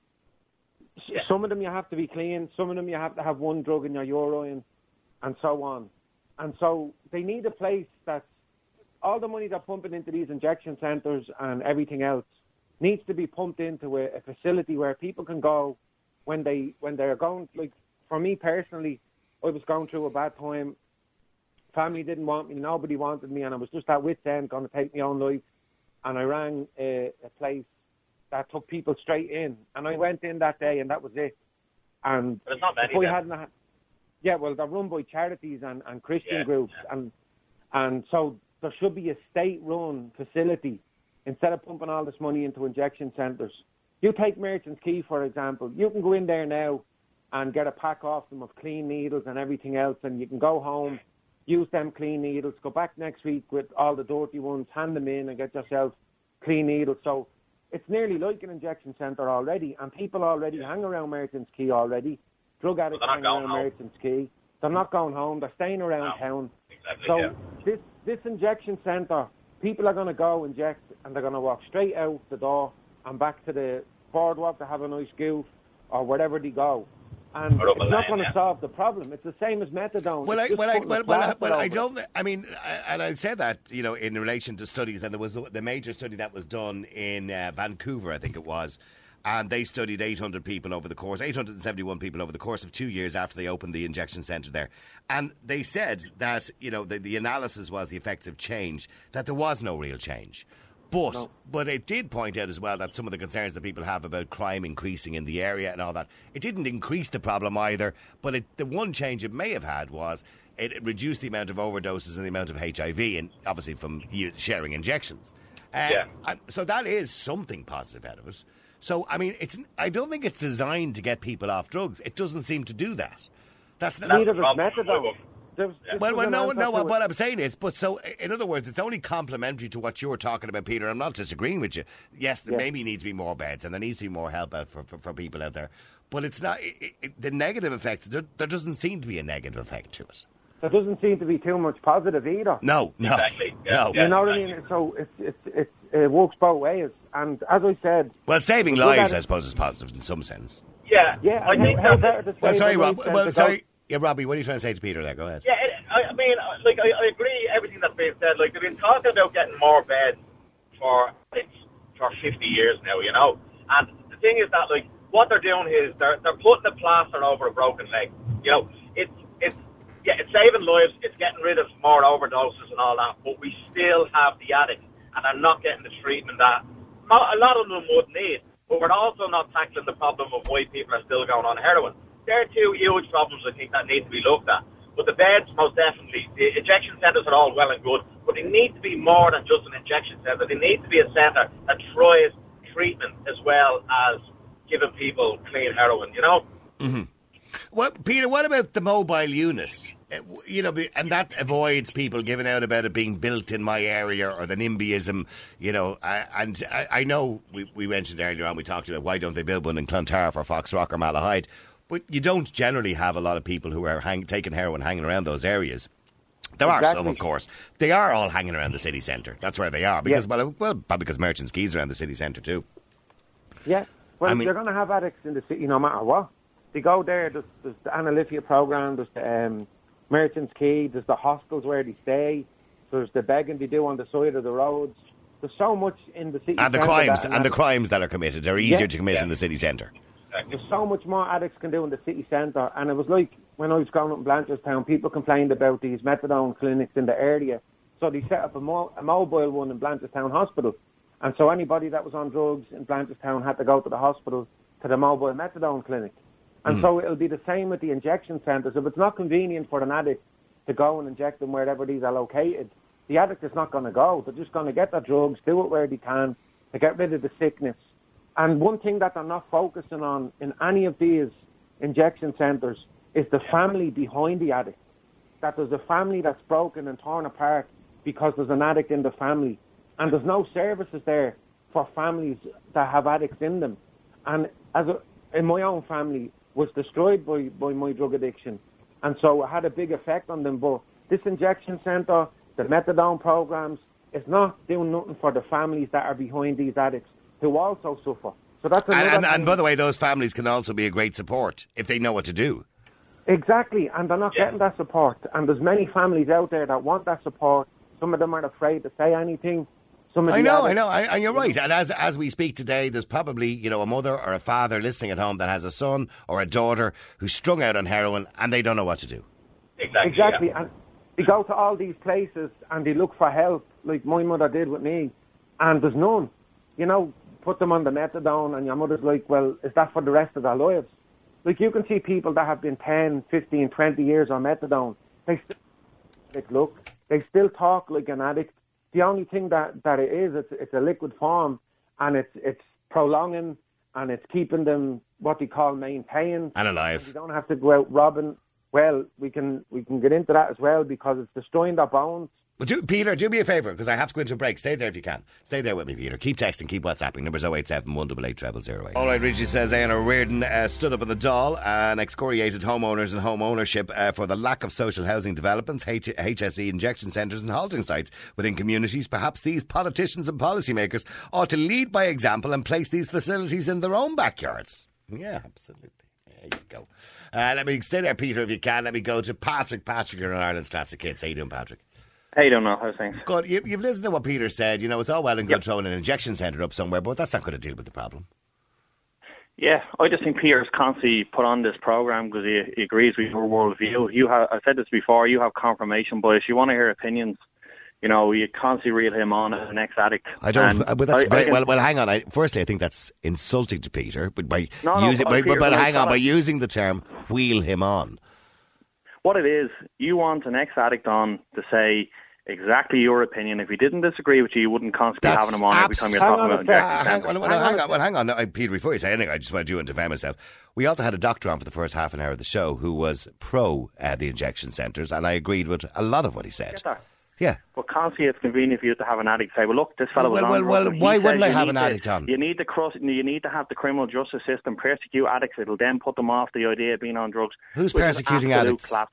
to- S- Some of them you have to be clean. Some of them you have to have one drug in your urine, and so on. And so they need a place that's all the money they're pumping into these injection centres and everything else needs to be pumped into a, a facility where people can go when they when they're going. Like for me personally, I was going through a bad time. Family didn't want me. Nobody wanted me, and I was just at wit's end, going to take my own life. And I rang a, a place that took people straight in, and I went in that day, and that was it. And There's not many if I then. hadn't had, yeah, well, they're run by charities and, and Christian Yeah, groups, yeah. and and so there should be a state-run facility instead of pumping all this money into injection centres. You take Merchants Quay, for example. You can go in there now and get a pack off them of clean needles and everything else, and you can go home, use them clean needles, go back next week with all the dirty ones, hand them in and get yourself clean needles. So it's nearly like an injection centre already, and people already hang around Merchants Quay already. Drug addicts they're not hang going around home. Merchants Quay. They're not going home. They're staying around No. town. Exactly, So yeah. this this injection centre, people are going to go inject, and they're going to walk straight out the door and back to the boardwalk to have a nice goof or wherever they go. And Or up a it's not lane, going to yeah. solve the problem. It's the same as methadone. Well, I, It's just well, I, putting well, a well, I, plaster well, I over it. don't. I mean, I, and I said that, you know, in relation to studies, and there was the, the major study that was done in uh, Vancouver, I think it was, and they studied eight hundred people over the course, eight hundred seventy-one people over the course of two years after they opened the injection centre there, and they said that, you know, the, the analysis was the effects of change, that there was no real change. But No. but it did point out as well that some of the concerns that people have about crime increasing in the area and all that, it didn't increase the problem either, but it, the one change it may have had was it, it reduced the amount of overdoses and the amount of H I V, and obviously from you sharing injections. Uh, Yeah. and so that is something positive out of it. So, I mean, it's I don't think it's designed to get people off drugs. It doesn't seem to do that. That's not... Neither the does problem. methadone. There's- this Well, was well, an no, answer no. to What it. I'm saying is, but so in other words, it's only complementary to what you're talking about, Peter. I'm not disagreeing with you. Yes, there Yeah. maybe needs to be more beds and there needs to be more help out for for, for people out there. But it's not it, it, the negative effect. There, there doesn't seem to be a negative effect to it. there doesn't seem to be too much positive either. No, no, Exactly. Yeah, no. yeah. You know what I mean? So it's, it's, it's, it works both ways. And as I said... Well, saving Look lives, at it. I suppose, is positive in some sense. Yeah, Yeah, I and think how, how that- better to Well, save sorry, the Rob. lives than Well, to sorry. go- Yeah, Robbie, what are you trying to say to Peter there? Go ahead. Yeah, it, I, I mean, like I, I agree everything that's being said. Like they've been talking about getting more beds for it's for fifty years now, you know. And the thing is that like what they're doing is they're they're putting a plaster over a broken leg. You know, it's it's yeah, it's saving lives. It's getting rid of more overdoses and all that. But we still have the addicts, and they're not getting the treatment that a lot of them would need. But we're also not tackling the problem of why people are still going on heroin. There are two huge problems I think that need to be looked at. But the beds, most definitely. The injection centres are all well and good, but they need to be more than just an injection centre. They need to be a centre that tries treatment as well as giving people clean heroin, you know? Mm-hmm. Well, Peter, what about the mobile unit? Uh, You know, the- and that avoids people giving out about it being built in my area or the NIMBYism, you know. I, and I, I know we, we mentioned earlier on, we talked about why don't they build one in Clontarf or Foxrock or Malahide. But you don't generally have a lot of people who are hang, taking heroin hanging around those areas. There are Exactly. some, of course. They are all hanging around the city centre. That's where they are. Because, Yeah. well, well, probably because Merchants Quay's around the city centre too. Yeah. Well, I mean- you're going to have addicts in the city no matter what. They go there, there's, there's the Analythia programme, there's the um, Merchants Quay, there's the hostels where they stay, there's the begging they do on the side of the roads. There's so much in the city And the centre crimes that- and the crimes that are committed are easier Yeah. to commit Yeah. in the city centre. There's so much more addicts can do in the city centre. And it was like when I was growing up in Blanchardstown, people complained about these methadone clinics in the area. So they set up a, mo- a mobile one in Blanchardstown Hospital. And so anybody that was on drugs in Blanchardstown had to go to the hospital to the mobile methadone clinic. And Mm. so it'll be the same with the injection centres. If it's not convenient for an addict to go and inject them wherever these are located, the addict is not going to go. They're just going to get their drugs, do it where they can, to get rid of the sickness. And one thing that they're not focusing on in any of these injection centres is the family behind the addict. That there's a family that's broken and torn apart because there's an addict in the family. And there's no services there for families that have addicts in them. And as a, in my own family, was destroyed by, by my drug addiction. And so it had a big effect on them. But this injection centre, the methadone programs, it's not doing nothing for the families that are behind these addicts who also suffer. So that's another And, and, thing. and by the way, those families can also be a great support if they know what to do. Exactly, and they're not Yeah. getting that support. And there's many families out there that want that support. Some of them are afraid to say anything. Some of I the know, others- I know, I, and you're right. And as as we speak today, there's probably, you know, a mother or a father listening at home that has a son or a daughter who's strung out on heroin and they don't know what to do. Exactly. Exactly, Yeah. and they go to all these places and they look for help, like my mother did with me, and there's none. You know, put them on the methadone, and your mother's like, well, is that for the rest of their lives? Like, you can see people that have been ten, fifteen, twenty years on methadone, they still like, look, they still talk like an addict. The only thing that, that it is, it's, it's a liquid form, and it's it's prolonging, and it's keeping them what they call maintained. And You alive. don't have to go out robbing. Well, we can we can get into that as well because it's destroying their bones. Well, do, Peter, do me a favour, because I have to go into a break. Stay there if you can. Stay there with me, Peter. Keep texting, keep WhatsApping. Number's oh eight seven, one eight eight, zero zero zero eight. All right, Richie says Aona Reardon uh, stood up in the Dáil and excoriated homeowners and home ownership uh, for the lack of social housing developments, H- HSE injection centres and halting sites within communities. Perhaps these politicians and policymakers ought to lead by example and place these facilities in their own backyards. Yeah, absolutely. There you go. Uh, let me stay there, Peter, if you can. Let me go to Patrick. Patrick, you're in Ireland's Classic Hits. How you doing, Patrick? Hey, don't know. How's things? Good. You, you've listened to what Peter said. You know, it's all well and good Yep. throwing an injection centre up somewhere, but that's not going to deal with the problem. Yeah, I just think Peter's constantly put on this program because he, he agrees with your worldview. You have, I said this before, you have confirmation bias. You want to hear opinions. You know, you constantly reel him on as an ex-addict. I don't. And uh, but that's I- I very, can- well. Well, hang on. I, firstly, I think that's insulting to Peter. But by No, no, using, uh, by, Peter, but, but no, hang on, it's by not. using the term "wheel him on." What it is, you want an ex-addict on to say exactly your opinion. If he didn't disagree with you, you wouldn't constantly be That's having him on every time you're Hang talking on about a injection Uh, hang, centres. well, well, hang on. Well, hang on. No, I, Peter, before you say anything, I just want to do and defend myself. We also had a doctor on for the first half an hour of the show who was pro uh, the injection centres, and I agreed with a lot of what he said. Get that? Yeah. But constantly it's convenient for you to have an addict say, well, look, this fellow was Well, on well, well, drugs, and he why says wouldn't I you have need an to- addict on? You need to cross, you need to have the criminal justice system persecute addicts. It'll then put them off the idea of being on drugs. Who's which is persecuting absolute addicts? claptrap.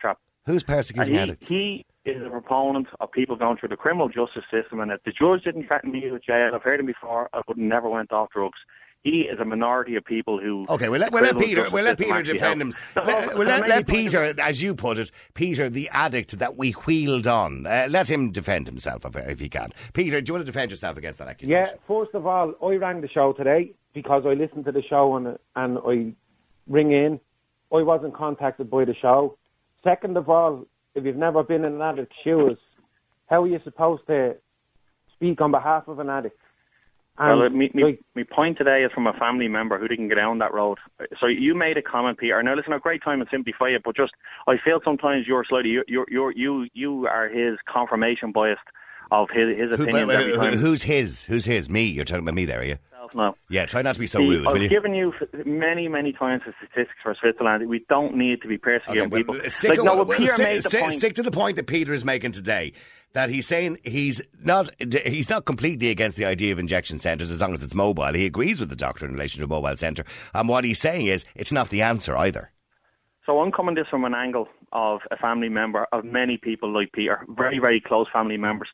Who's persecuting he, addicts? He is a proponent of people going through the criminal justice system, and if the judge didn't threaten me with jail, I've heard him before, I would never went off drugs. He is a minority of people who... Okay, we'll let, we'll let Peter, we'll let Peter defend him. No, let, we'll let, let Peter, as you put it, Peter, the addict that we wheeled on, uh, let him defend himself if, if he can. Peter, do you want to defend yourself against that accusation? Yeah, first of all, I rang the show today because I listened to the show and, and I ring in. I wasn't contacted by the show. Second of all, if you've never been in an addict's shoes, how are you supposed to speak on behalf of an addict? And well, me, me, like, my point today is from a family member who didn't get down that road. So you made a comment, Peter. Now, listen, a great time and simplify it, but just I feel sometimes you're slightly you you you you you are his confirmation biased of his his opinions. Who, uh, who's his? Who's his? Me? You're talking about me there, are you? No. Yeah, try not to be so See, rude. I've will you? given you many, many times the statistics for Switzerland. We don't need to be persecuting okay, people. Stick, like, a, no, well, Peter stick, made the stick, point. stick to the point that Peter is making today. That he's saying he's not he's not completely against the idea of injection centres as long as it's mobile. He agrees with the doctor in relation to a mobile centre. And what he's saying is it's not the answer either. So I'm coming this from an angle of a family member of many people like Peter, very, very close family members.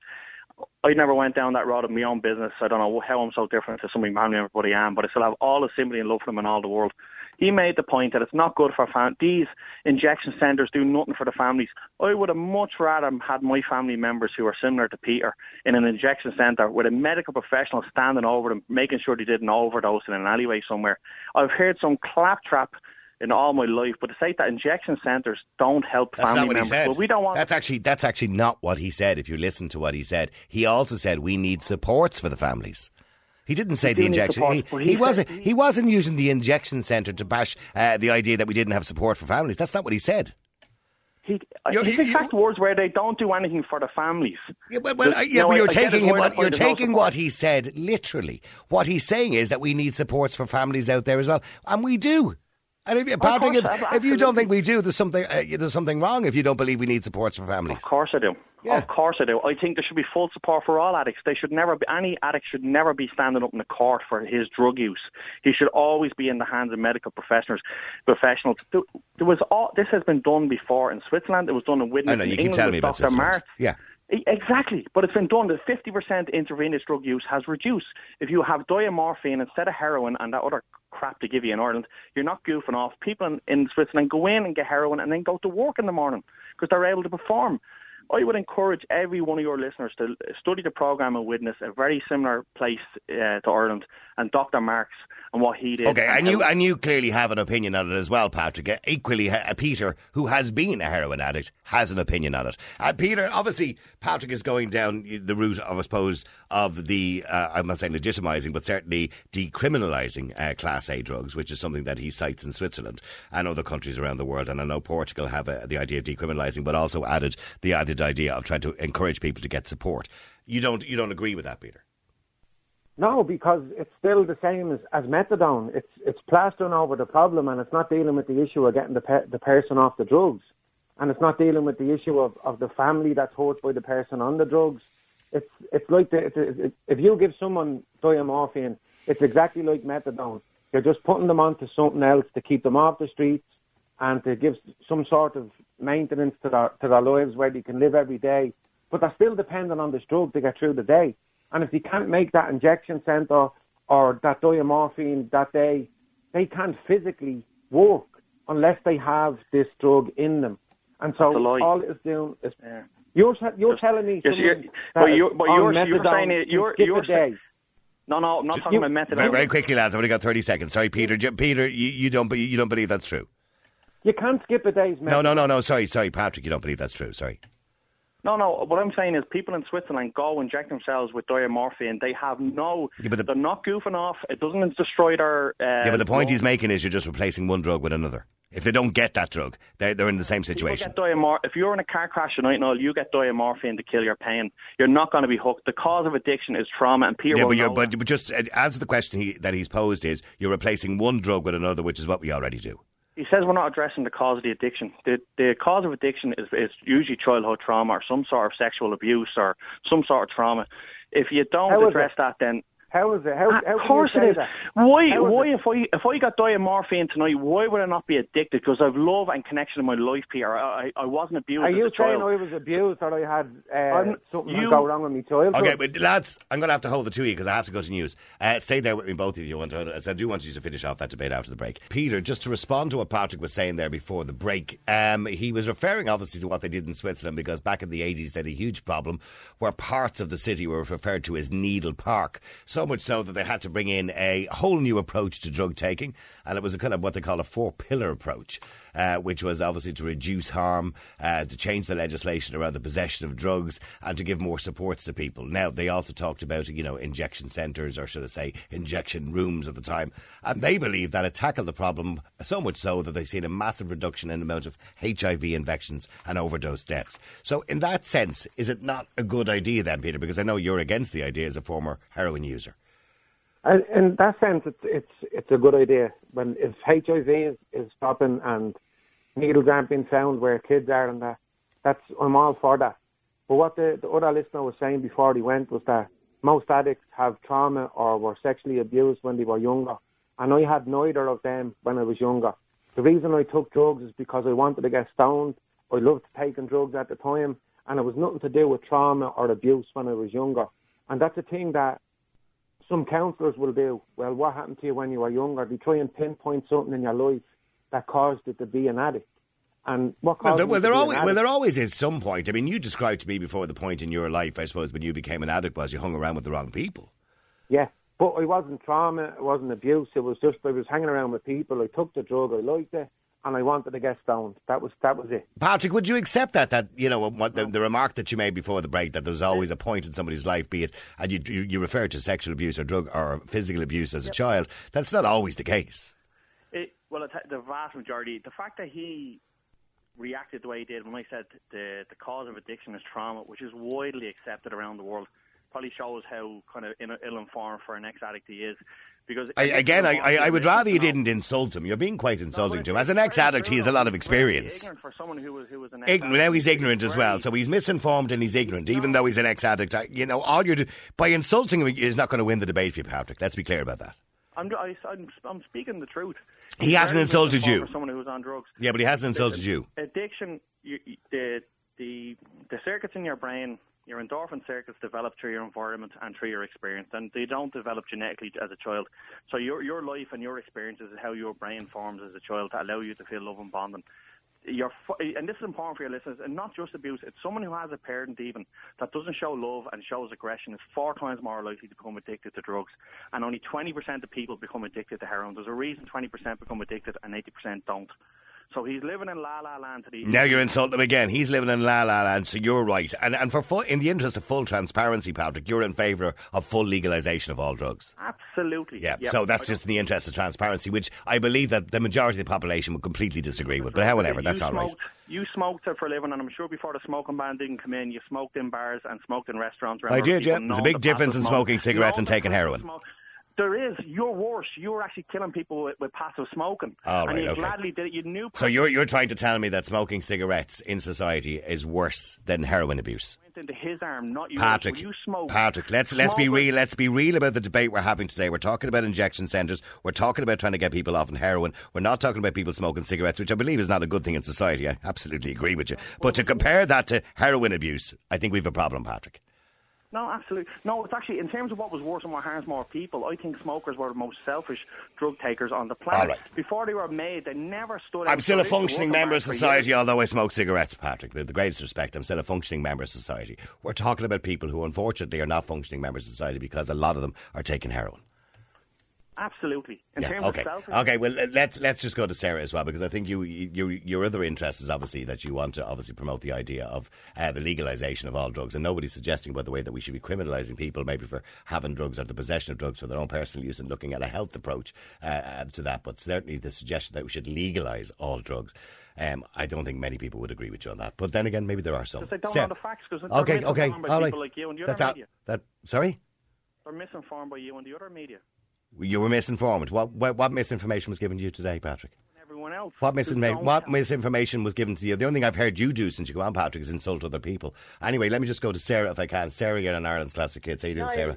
I never went down that road of my own business. I don't know how I'm so different to some of my family members, but I am. But I still have all the sympathy and love for them in all the world. He made the point that it's not good for fam- these injection centres do nothing for the families. I would have much rather had my family members who are similar to Peter in an injection centre with a medical professional standing over them, making sure they didn't overdose in an alleyway somewhere. I've heard some claptrap in all my life, but to say that injection centres don't help that's family not what members, he said. well, we don't want. That's actually that's actually not what he said. If you listen to what he said, he also said we need supports for the families. He didn't say the injection. He, he, he wasn't. He, he wasn't using the injection centre to bash uh, the idea that we didn't have support for families. That's not what he said. He, his exact words were they don't do anything for the families. Yeah, well, well, But, yeah, no, but you're I, I taking him. What, you're no taking what he said literally. What he's saying is that we need supports for families out there as well, and we do. And if, Patrick, if, if you don't think we do, there's something uh, there's something wrong. If you don't believe we need supports for families, of course I do. Yeah. Of course I do. I think there should be full support for all addicts. They should never be, any addict should never be standing up in the court for his drug use. He should always be in the hands of medical professionals. Professionals. There was all, this has been done before in Switzerland. It was done in Widnes. I know you in keep England telling me about Doctor Switzerland. Martz. Yeah. Exactly, but it's been done. The fifty percent intravenous drug use has reduced. If you have diamorphine instead of heroin and that other crap they give you in Ireland, you're not goofing off. People in, in Switzerland go in and get heroin and then go to work in the morning because they're able to perform. I would encourage every one of your listeners to study the programme in Widnes, a very similar place uh, to Ireland, and Doctor Marks and what he did. Okay, and you and you clearly have an opinion on it as well, Patrick. Uh, equally, uh, Peter, who has been a heroin addict, has an opinion on it. Uh, Peter, obviously, Patrick is going down the route of, I suppose, of the, uh, I'm not saying legitimising, but certainly decriminalising uh, Class A drugs, which is something that he cites in Switzerland and other countries around the world. And I know Portugal have uh, the idea of decriminalising, but also added the added idea of trying to encourage people to get support. You don't, you don't agree with that, Peter? No, because it's still the same as, as methadone. It's it's plastering over the problem, and it's not dealing with the issue of getting the pe- the person off the drugs, and it's not dealing with the issue of, of the family that's hurt by the person on the drugs. It's it's like the, it, it, if you give someone diamorphine, it's exactly like methadone. You're just putting them onto something else to keep them off the streets and to give some sort of maintenance to their to their lives where they can live every day. But they're still dependent on this drug to get through the day. And if they can't make that injection centre or that diamorphine that day, they can't physically work unless they have this drug in them. And so all it's doing is... Yeah. You're, you're telling me... Yes, you're, but you're, but you're, you're saying... It, you're, skip you're a day. No, no, I'm not talking you, about methadone. Very, very quickly, lads. I've only got thirty seconds. Sorry, Peter. Peter, you, you don't you don't believe that's true? You can't skip a day's methadone. No, no, no, no. Sorry, sorry, Patrick. You don't believe that's true. Sorry. No, no, what I'm saying is people in Switzerland go inject themselves with diamorphine. They have no... Yeah, but the, they're not goofing off. It doesn't destroy their... Uh, yeah, but the point blood. he's making is you're just replacing one drug with another. If they don't get that drug, they're, they're in the same situation. Get diamor- if you're in a car crash tonight and all, you get diamorphine to kill your pain. You're not going to be hooked. The cause of addiction is trauma, and Peter yeah, will but, you're, know but, that. but just answer the question he, that he's posed is you're replacing one drug with another, which is what we already do. He says we're not addressing the cause of the addiction. The the cause of addiction is, is usually childhood trauma or some sort of sexual abuse or some sort of trauma. If you don't How address it? that, then How is it? How, how of course can you it say is. that? Why? How is Why it? if I if I got diamorphine tonight, why would I not be addicted? Because I've love and connection in my life, Peter. I I, I wasn't abused. Are as you a child. saying I was abused or I had uh, I'm- something you- go wrong with me childhood? Okay, but lads, I'm going to have to hold the two of you because I have to go to news. Uh, stay there with me, both of you. Want to, as I do want you to finish off that debate after the break. Peter, just to respond to what Patrick was saying there before the break, um, he was referring obviously to what they did in Switzerland, because back in the eighties they had a huge problem where parts of the city were referred to as Needle Park, so much so that they had to bring in a whole new approach to drug taking, and it was a kind of what they call a four-pillar approach, uh, which was obviously to reduce harm, uh, to change the legislation around the possession of drugs, and to give more supports to people. Now, they also talked about, you know, injection centres, or should I say injection rooms at the time, and they believe that it tackled the problem so much so that they've seen a massive reduction in the amount of H I V infections and overdose deaths. So in that sense, is it not a good idea then, Peter? Because I know you're against the idea as a former heroin user. Uh, in that sense, it's it's it's a good idea. When if H I V is, is stopping and needles aren't being found where kids are, and that, that's I'm all for that. But what the, the other listener was saying before he went was that most addicts have trauma or were sexually abused when they were younger, and I had neither of them when I was younger. The reason I took drugs is because I wanted to get stoned. I loved taking drugs at the time, and it was nothing to do with trauma or abuse when I was younger. And that's a thing that some counsellors will do. Well, what happened to you when you were younger? They try and pinpoint something in your life that caused it to be an addict. And what Well, caused there, it well, to there be an always, well, addict? there always is some point. I mean, you described to me before the point in your life, I suppose, when you became an addict was you hung around with the wrong people. Yeah, but it wasn't trauma, it wasn't abuse. It was just I was hanging around with people. I took the drug, I liked it, and I wanted to get stoned. That was that was it. Patrick, would you accept that, that you know, what the, the remark that you made before the break, that there was always a point in somebody's life, be it, and you, you, you refer to sexual abuse or drug or physical abuse as a child, that's not always the case. It, well, it's the vast majority. The fact that he reacted the way he did when I said the the cause of addiction is trauma, which is widely accepted around the world, probably shows how kind of ill-informed for an ex-addict he is. Because I, again, I, I, I would rather you didn't insult him. You're being quite insulting no, to him. As an ex-addict, he has a lot of experience. Ignorant for someone who was, who was an Ignorant. Now he's ignorant as well, so he's misinformed and he's ignorant, even though he's an ex-addict. You know, all you're do, by insulting him is not going to win the debate for you, Patrick. Let's be clear about that. I'm, I, I'm, I'm speaking the truth. He hasn't Very insulted misinformed you. For someone who was on drugs. Yeah, but he hasn't insulted you. Addiction, you, you- the the the circuits in your brain, your endorphin circuits develop through your environment and through your experience, and they don't develop genetically as a child. So your your life and your experiences is how your brain forms as a child to allow you to feel love and bonding. Your and this is important for your listeners, and not just abuse. It's someone who has a parent even that doesn't show love and shows aggression is four times more likely to become addicted to drugs, and only twenty percent of people become addicted to heroin. There's a reason twenty percent become addicted and eighty percent don't. So he's living in la la land. To the Now you're insulting him again. He's living in la la land, so you're right. And and for full, in the interest of full transparency, Patrick, you're in favour of full legalisation of all drugs. Absolutely. Yeah, Yep. so that's I just in the interest of transparency, which I believe that the majority of the population would completely disagree with. But however, You that's all right. smoked- You smoked it for a living, and I'm sure before the smoking ban didn't come in, you smoked in bars and smoked in restaurants. I Remember, did, yeah. people There's a know big the difference in passive smoking smoke. cigarettes Know and the taking passive heroin. smoke. There is. You're worse. You're actually killing people with, with passive smoking. All and right, you okay. gladly did it. You knew. So you're you're trying to tell me that smoking cigarettes in society is worse than heroin abuse? into his arm, not yours. Patrick, Will you smoke? Patrick, let's let's be Smoke real. Let's be real about the debate we're having today. We're talking about injection centres. We're talking about trying to get people off on heroin. We're not talking about people smoking cigarettes, which I believe is not a good thing in society. I absolutely agree with you. But to compare that to heroin abuse, I think we've a problem, Patrick. No, absolutely. No, it's actually, in terms of what was worse and what harms more people, I think smokers were the most selfish drug takers on the planet. All right. Before they were made, they never stood I'm out. still a They used to functioning walk member around of for society, years. although I smoke cigarettes, Patrick. With the greatest respect, I'm still a functioning member of society. We're talking about people who, unfortunately, are not functioning members of society because a lot of them are taking heroin. Absolutely. In Yeah, terms okay. of selfish... Okay, well, let's let's just go to Sarah as well, because I think you, you your other interest is obviously that you want to obviously promote the idea of uh, the legalisation of all drugs. And nobody's suggesting, by the way, that we should be criminalising people maybe for having drugs or the possession of drugs for their own personal use and looking at a health approach uh, to that. But certainly the suggestion that we should legalise all drugs, um, I don't think many people would agree with you on that. But then again, maybe there are some. Because they don't Sarah. know the facts. Because Okay, they're okay, misinformed by all right. people like you and the That's other out- media. that, sorry? They're misinformed by you and the other media. You were misinformed. What, what what misinformation was given to you today, Patrick? And everyone else. What, who misinma- don't what have- misinformation was given to you? The only thing I've heard you do since you go on, Patrick, is insult other people. Anyway, let me just go to Sarah if I can. Sarah, you're on Ireland's Classic Kids. How you doing, Hi. Sarah?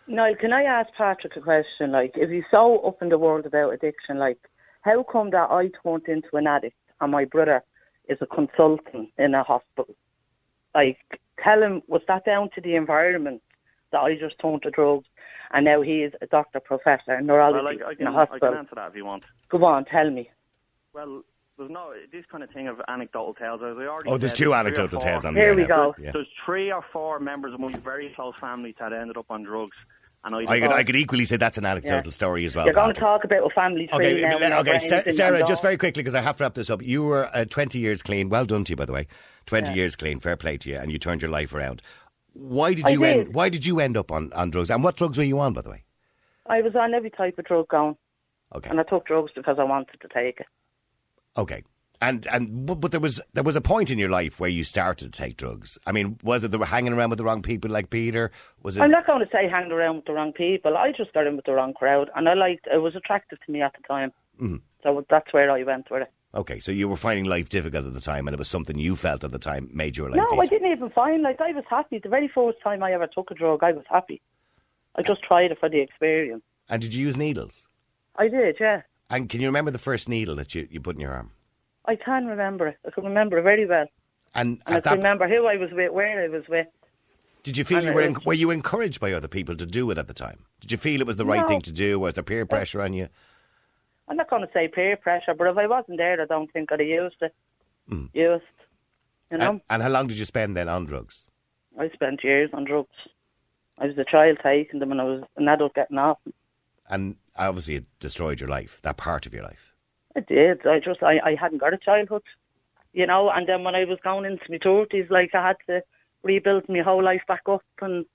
Niall, can I ask Patrick a question? Like, if he's so up in the world about addiction, like, how come that I turned into an addict and my brother is a consultant in a hospital? Like, tell him, was that down to the environment that I just turned to drugs and now he is a doctor, professor, neurology well, I, I in can, a hospital? I can answer that if you want. Go on, tell me. Well, there's no, this kind of thing of anecdotal tales. As I already Oh, there's said, two three anecdotal or four- tales on Here there we now. go. Yeah. There's three or four members of my very close family that ended up on drugs. And I, I could, I could equally say that's an anecdotal Yeah. story as well. You're going to Patrick. talk about a family tree Okay, now. le- and our okay, brains Sa- in Sarah, and just all. very quickly because I have to wrap this up. You were uh, twenty years clean. Well done to you, by the way. Twenty Yeah. years clean. Fair play to you, and you turned your life around. Why did I you did. end? Why did you end up on, on drugs? And what drugs were you on, by the way? I was on every type of drug going, Okay, and I took drugs because I wanted to take it. okay. And and but, but there was there was a point in your life where you started to take drugs. I mean, was it they were hanging around with the wrong people like Peter? Was it? I'm not going to say hanging around with the wrong people. I just got in with the wrong crowd, and I liked. It was attractive to me at the time, Mhm. so that's where I went with it. Okay, so you were finding life difficult at the time, and it was something you felt at the time made your life No, I easier. didn't even find like I was happy. The very first time I ever took a drug, I was happy. I just tried it for the experience. And did you use needles? I did, yeah. And can you remember the first needle that you, you put in your arm? I can remember it. I can remember it very well. And And I at can that, remember who I was with, where I was with. did you feel and you were it en- was- were you encouraged by other people to do it at the time? Did you feel it was the right No. thing to do? Was there peer pressure on you? I'm not going to say peer pressure, but if I wasn't there, I don't think I'd have used it. Mm. Used. You know? And, and how long did you spend then on drugs? I spent years on drugs. I was a child taking them and I was an adult getting off them. And obviously it destroyed your life, that part of your life. It did. I just, I, I hadn't got a childhood, you know, and then when I was going into my thirties, like I had to rebuild my whole life back up and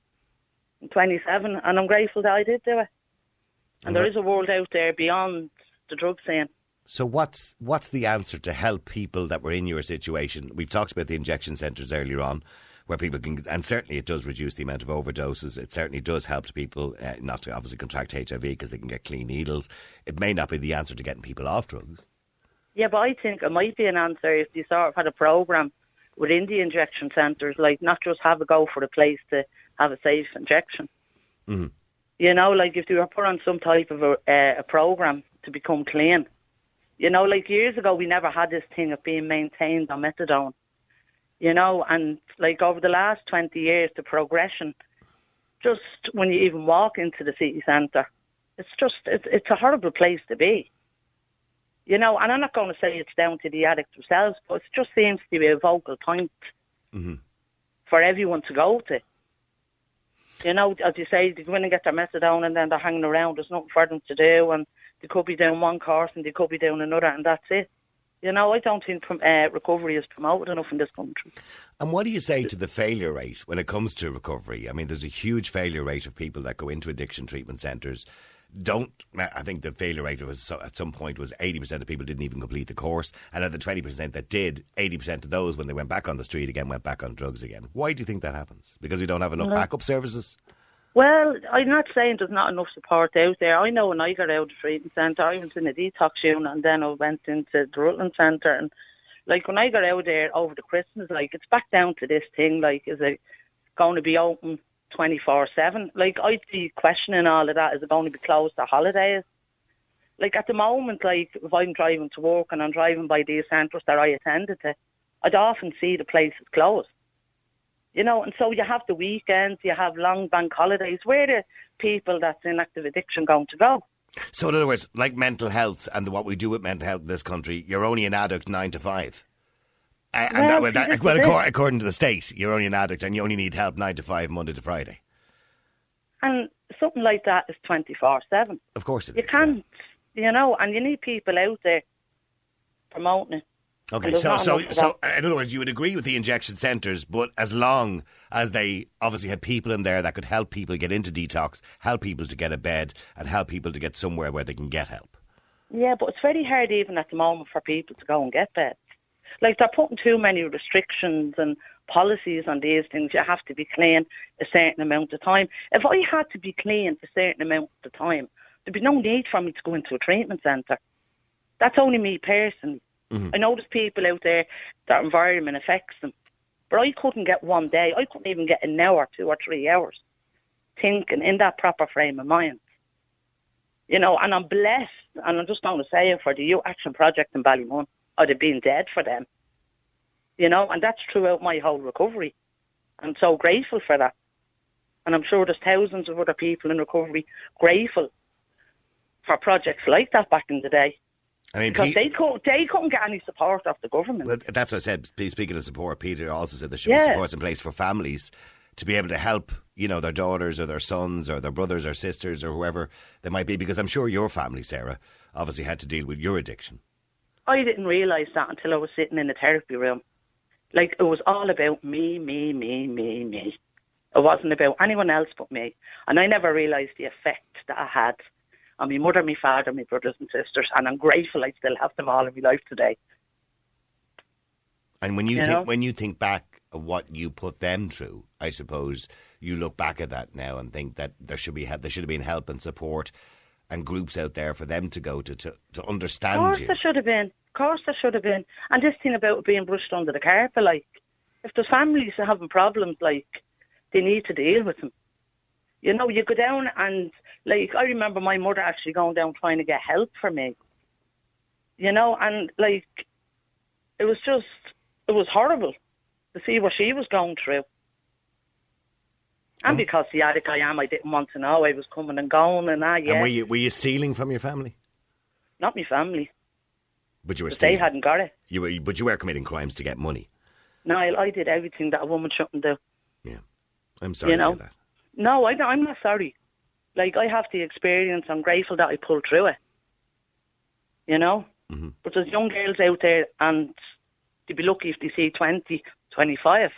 I'm twenty-seven and I'm grateful that I did do it. And And there that- is a world out there beyond the drug scene. So what's what's the answer to help people that were in your situation? We've talked about the injection centres earlier on, where people can, and certainly it does reduce the amount of overdoses. It certainly does help people uh, not to obviously contract H I V because they can get clean needles. It may not be the answer to getting people off drugs. Yeah, but I think it might be an answer if you sort of had a programme within the injection centres, like not just have a go for the place to have a safe injection. Mm-hmm. You know, like if they were put on some type of a, uh, a programme to become clean. You know, like years ago we never had this thing of being maintained on methadone. You know, and like over the last twenty years, the progression, just when you even walk into the city centre, it's just, it's, it's a horrible place to be. You know, and I'm not going to say it's down to the addicts themselves, but it just seems to be a vocal point Mm-hmm. for everyone to go to. You know, as you say, they go in and get their methadone and then they're hanging around. There's nothing for them to do, and they could be doing one course and they could be doing another, and that's it. You know, I don't think uh, recovery is promoted enough in this country. And what do you say to the failure rate when it comes to recovery? I mean, there's a huge failure rate of people that go into addiction treatment centres. Don't, I think the failure rate was at some point was eighty percent of people didn't even complete the course. And of the twenty percent that did, eighty percent of those, when they went back on the street again, went back on drugs again. Why do you think that happens? Because we don't have enough No. backup services? Well, I'm not saying there's not enough support out there. I know when I got out of the treatment centre, I was in a detox unit and then I went into the Rutland Centre. And like when I got out there over the Christmas, like it's back down to this thing, like is it going to be open twenty-four seven? Like I'd be questioning all of that. Is it going to be closed at holidays? Like at the moment, like if I'm driving to work and I'm driving by these centres that I attended to, I'd often see the places closed. You know, and so you have the weekends, you have long bank holidays. Where are the people that's in active addiction going to go? So in other words, like mental health and what we do with mental health in this country, you're only an addict nine to five. Uh, and Well, that, would- see, that, this well, is according, it. according to the state, you're only an addict and you only need help nine to five, Monday to Friday. And something like that is twenty-four seven. Of course it You is, can't, you know, and you need people out there promoting it. Okay, And there's so not so enough of so in other words, you would agree with the injection centres, but as long as they obviously had people in there that could help people get into detox, help people to get a bed, and help people to get somewhere where they can get help. Yeah, but it's very hard even at the moment for people to go and get beds. Like they're putting too many restrictions and policies on these things. You have to be clean a certain amount of time. If I had to be clean a certain amount of time, there'd be no need for me to go into a treatment centre. That's only me personally. Mm-hmm. I know there's people out there that environment affects them. But I couldn't get one day. I couldn't even get an hour, two or three hours. thinking in that proper frame of mind. You know, and I'm blessed, and I'm just going to say it, for the Youth Action Project in Ballymun, I'd have been dead for them. You know, and that's throughout my whole recovery. I'm so grateful for that. And I'm sure there's thousands of other people in recovery grateful for projects like that back in the day. I mean, because Pete, they, couldn't, they couldn't get any support off the government. Well, that's what I said. Speaking of support, Peter also said there should Yeah. be supports in place for families to be able to help, you know, their daughters or their sons or their brothers or sisters or whoever they might be. Because I'm sure your family, Sarah, obviously had to deal with your addiction. I didn't realise that until I was sitting in the therapy room. Like, it was all about me, me, me, me, me. It wasn't about anyone else but me. And I never realised the effect that I had on my mother, my father, my brothers and sisters. And I'm grateful I still have them all in my life today. And when you, You think know? when you think back of what you put them through, I suppose you look back at that now and think that there should be there should have been help and support and groups out there for them to go to to, to understand Of course you. there should have been. Of course there should have been. And this thing about being brushed under the carpet, like, if there's families that are having problems, like, they need to deal with them. You know, you go down and, like, I remember my mother actually going down trying to get help for me. You know, and, like, it was just, it was horrible to see what she was going through. And Um, because the addict I am, I didn't want to know. I was coming and going and ah, yeah. And were you were you stealing from your family? Not my family. But you were But they stealing. hadn't got it. You were, but you were committing crimes to get money. No, I, I did everything that a woman shouldn't do. Yeah, I'm sorry You know? to hear that. No, I, I'm not sorry. Like, I have the experience. I'm grateful that I pulled through it. You know? Mm-hmm. But there's young girls out there, and they'd be lucky if they see twenty, twenty-five.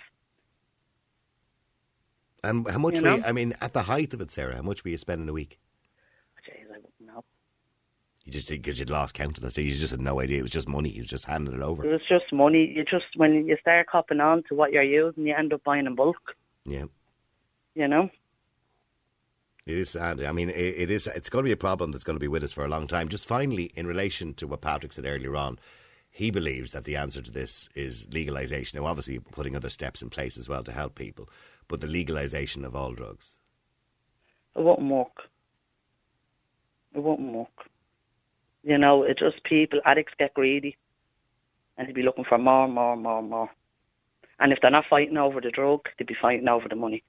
And how much You were know? you, I mean, at the height of it, Sarah, how much were you spending a week? Jeez, I wouldn't know. You just because you'd lost count of it, so you just had no idea. It was just money. You was just handing it It over. was just money. You just, when you start copping on to what you're using, you end up buying in bulk. Yeah, You know? it is sad. I mean, it, it is. It's going to be a problem that's going to be with us for a long time. Just finally, in relation to what Patrick said earlier on, he believes that the answer to this is legalisation. Now, obviously, putting other steps in place as well to help people, but the legalisation of all drugs. It wouldn't work. It wouldn't work. You know, it just people, addicts get greedy and they'd be looking for more, more, more, more. And if they're not fighting over the drug, they'd be fighting over the money.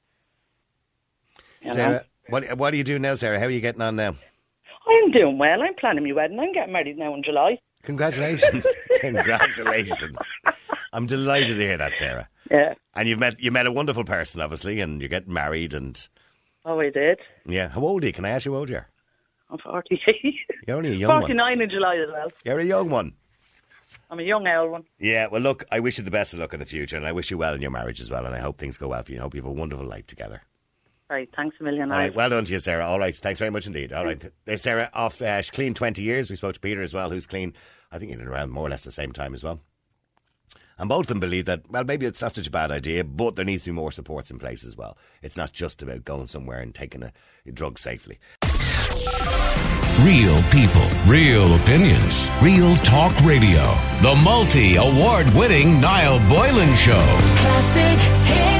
You Sarah, know? what what are you doing now, Sarah? How are you getting on now? I'm doing well. I'm planning my wedding. I'm getting married now in July. Congratulations. Congratulations. I'm delighted to hear that, Sarah. Yeah. And you've met you met a wonderful person, obviously, and you're getting married and Oh, I did. yeah. How old are you? Can I ask you how old you are? I'm forty-eight. You're only a young one. forty-nine in July as well. You're a young one. I'm a young old one. Yeah, well, look, I wish you the best of luck in the future, and I wish you well in your marriage as well, and I hope things go well for you. I hope you have a wonderful life together. Right, thanks a million. All right, Ives. well done to you, Sarah. All right, thanks very much indeed. All right, there's Sarah off uh, she's clean twenty years. We spoke to Peter as well, who's clean, I think, in and around more or less the same time as well. And both of them believe that, well, maybe it's not such a bad idea, but there needs to be more supports in place as well. It's not just about going somewhere and taking a, a drug safely. Real people, real opinions, real talk radio. The multi-award winning Niall Boylan Show. Classic hits.